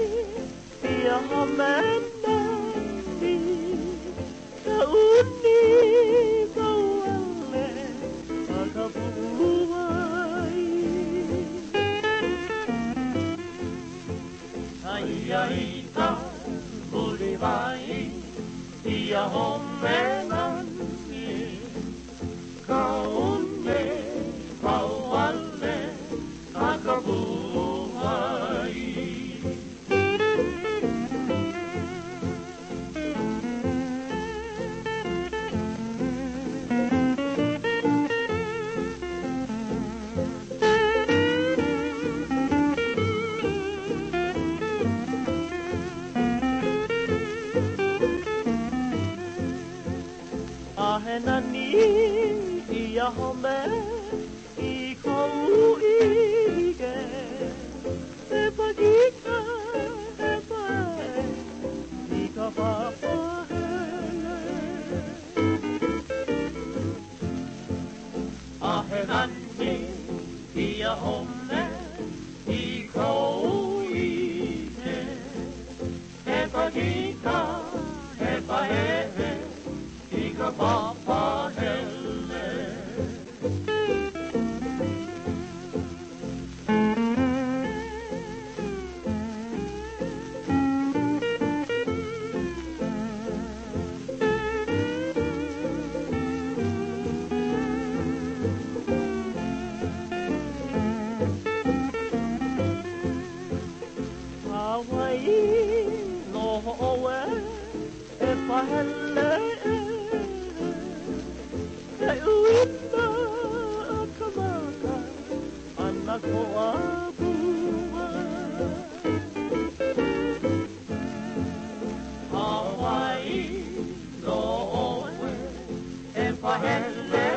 Ia hamena ni, ka uni menani kaune pauale akabuhay. Ahenani ia home I kou ike e pagika e pae I ka papahele. Ahenani ia home I kou ike e pagika e pae Ika papa hele. Hawaii no oe e pahele e uina akamaka ana ko abua. Hawaii no oe e pahele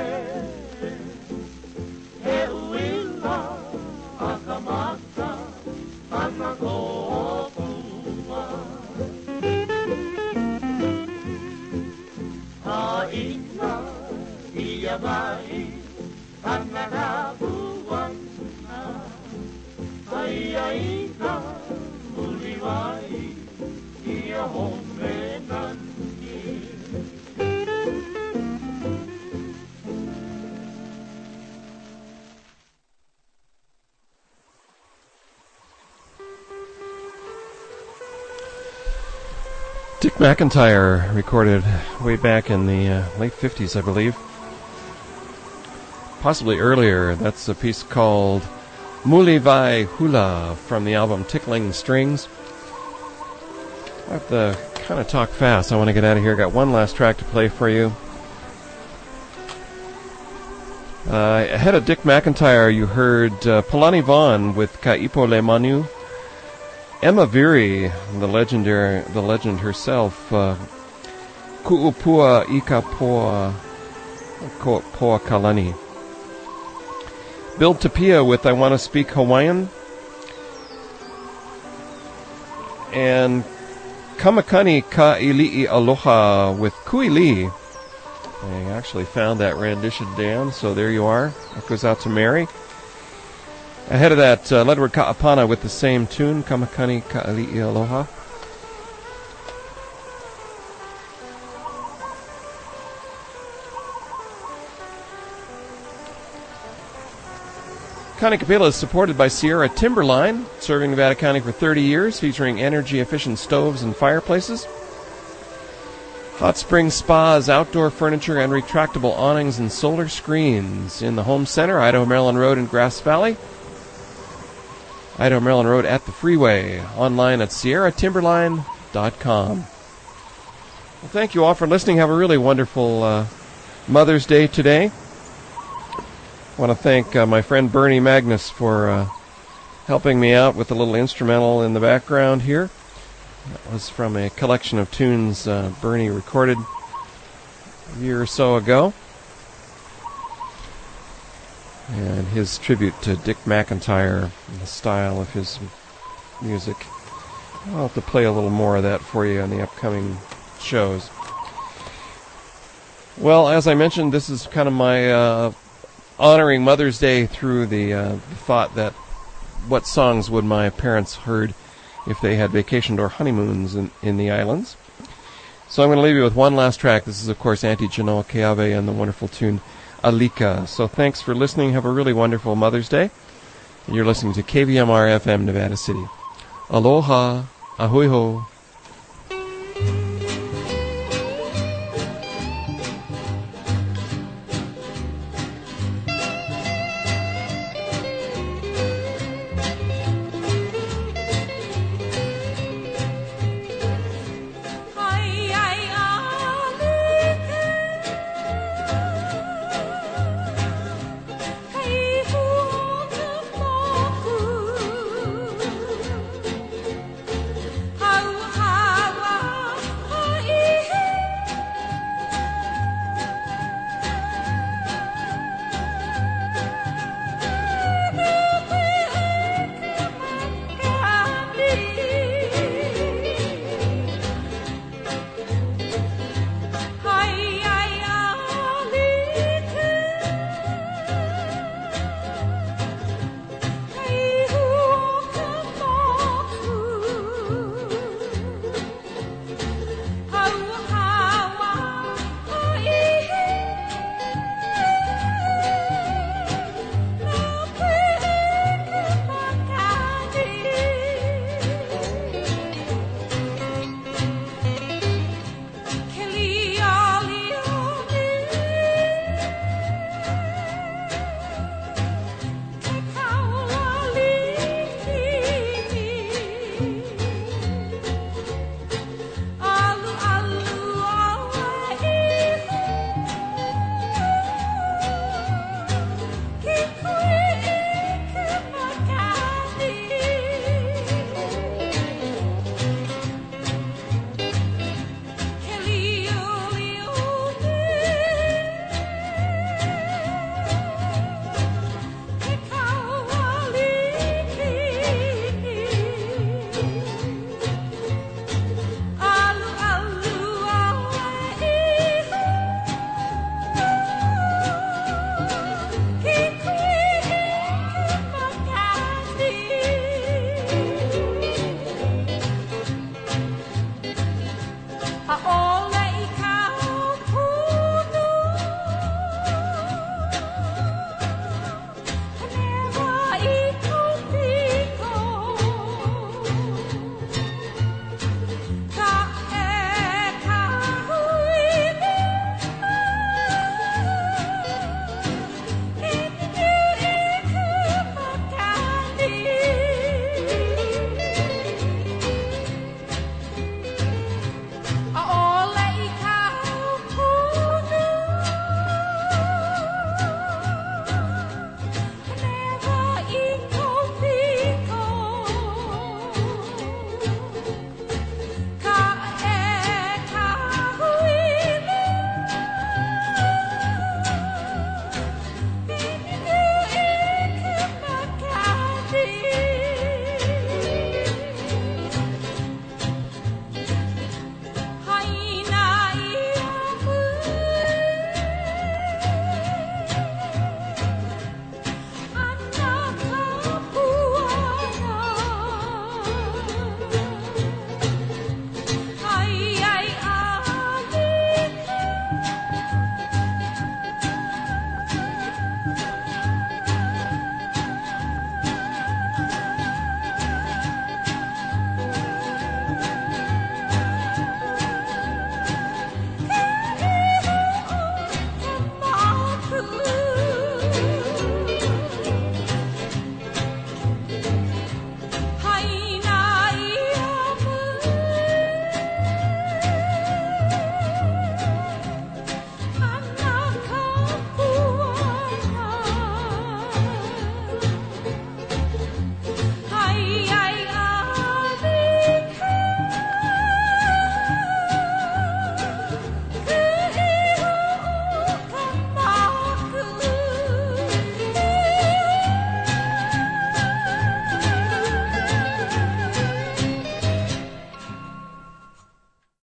e uina akamaka ana ko abua. Haina ia mai tanana buana ai ai na muliwai ia home nani. Dick McIntyre recorded way back in the late 50s, I believe. Possibly earlier. That's a piece called Muli Vai Hula from the album Tickling Strings. I have to kind of talk fast. I want to get out of here. Got one last track to play for you. Ahead of Dick McIntyre, you heard Palani Vaughn with Kaipo Le Manu. Emma Veary, the legend herself, Ku'upua Ika Poa Kalani. Bill Tapia with I Want to Speak Hawaiian. And Kamakani Ka'ili'i Aloha with Kui Lee. I actually found that rendition down, so there you are. That goes out to Mary. Ahead of that, Ledward Ka'apana with the same tune, Kamakani Ka'ali'i Aloha. Connie Capella is supported by Sierra Timberline, serving Nevada County for 30 years, featuring energy-efficient stoves and fireplaces. Hot Springs Spas, outdoor furniture, and retractable awnings and solar screens in the Home Center, Idaho Maryland Road in Grass Valley. Idaho Maryland Road at the freeway. Online at sierratimberline.com. Well, thank you all for listening. Have a really wonderful Mother's Day today. I want to thank my friend Bernie Magnus for helping me out with a little instrumental in the background here. That was from a collection of tunes Bernie recorded a year or so ago. And his tribute to Dick McIntyre and the style of his music. I'll have to play a little more of that for you in the upcoming shows. Well, as I mentioned, this is kind of my honoring Mother's Day through the thought that what songs would my parents heard if they had vacationed or honeymoons in the islands. So I'm going to leave you with one last track. This is, of course, Auntie Genoa Keawe and the wonderful tune Alika. So thanks for listening. Have a really wonderful Mother's Day. You're listening to KVMR FM Nevada City. Aloha, ahui ho.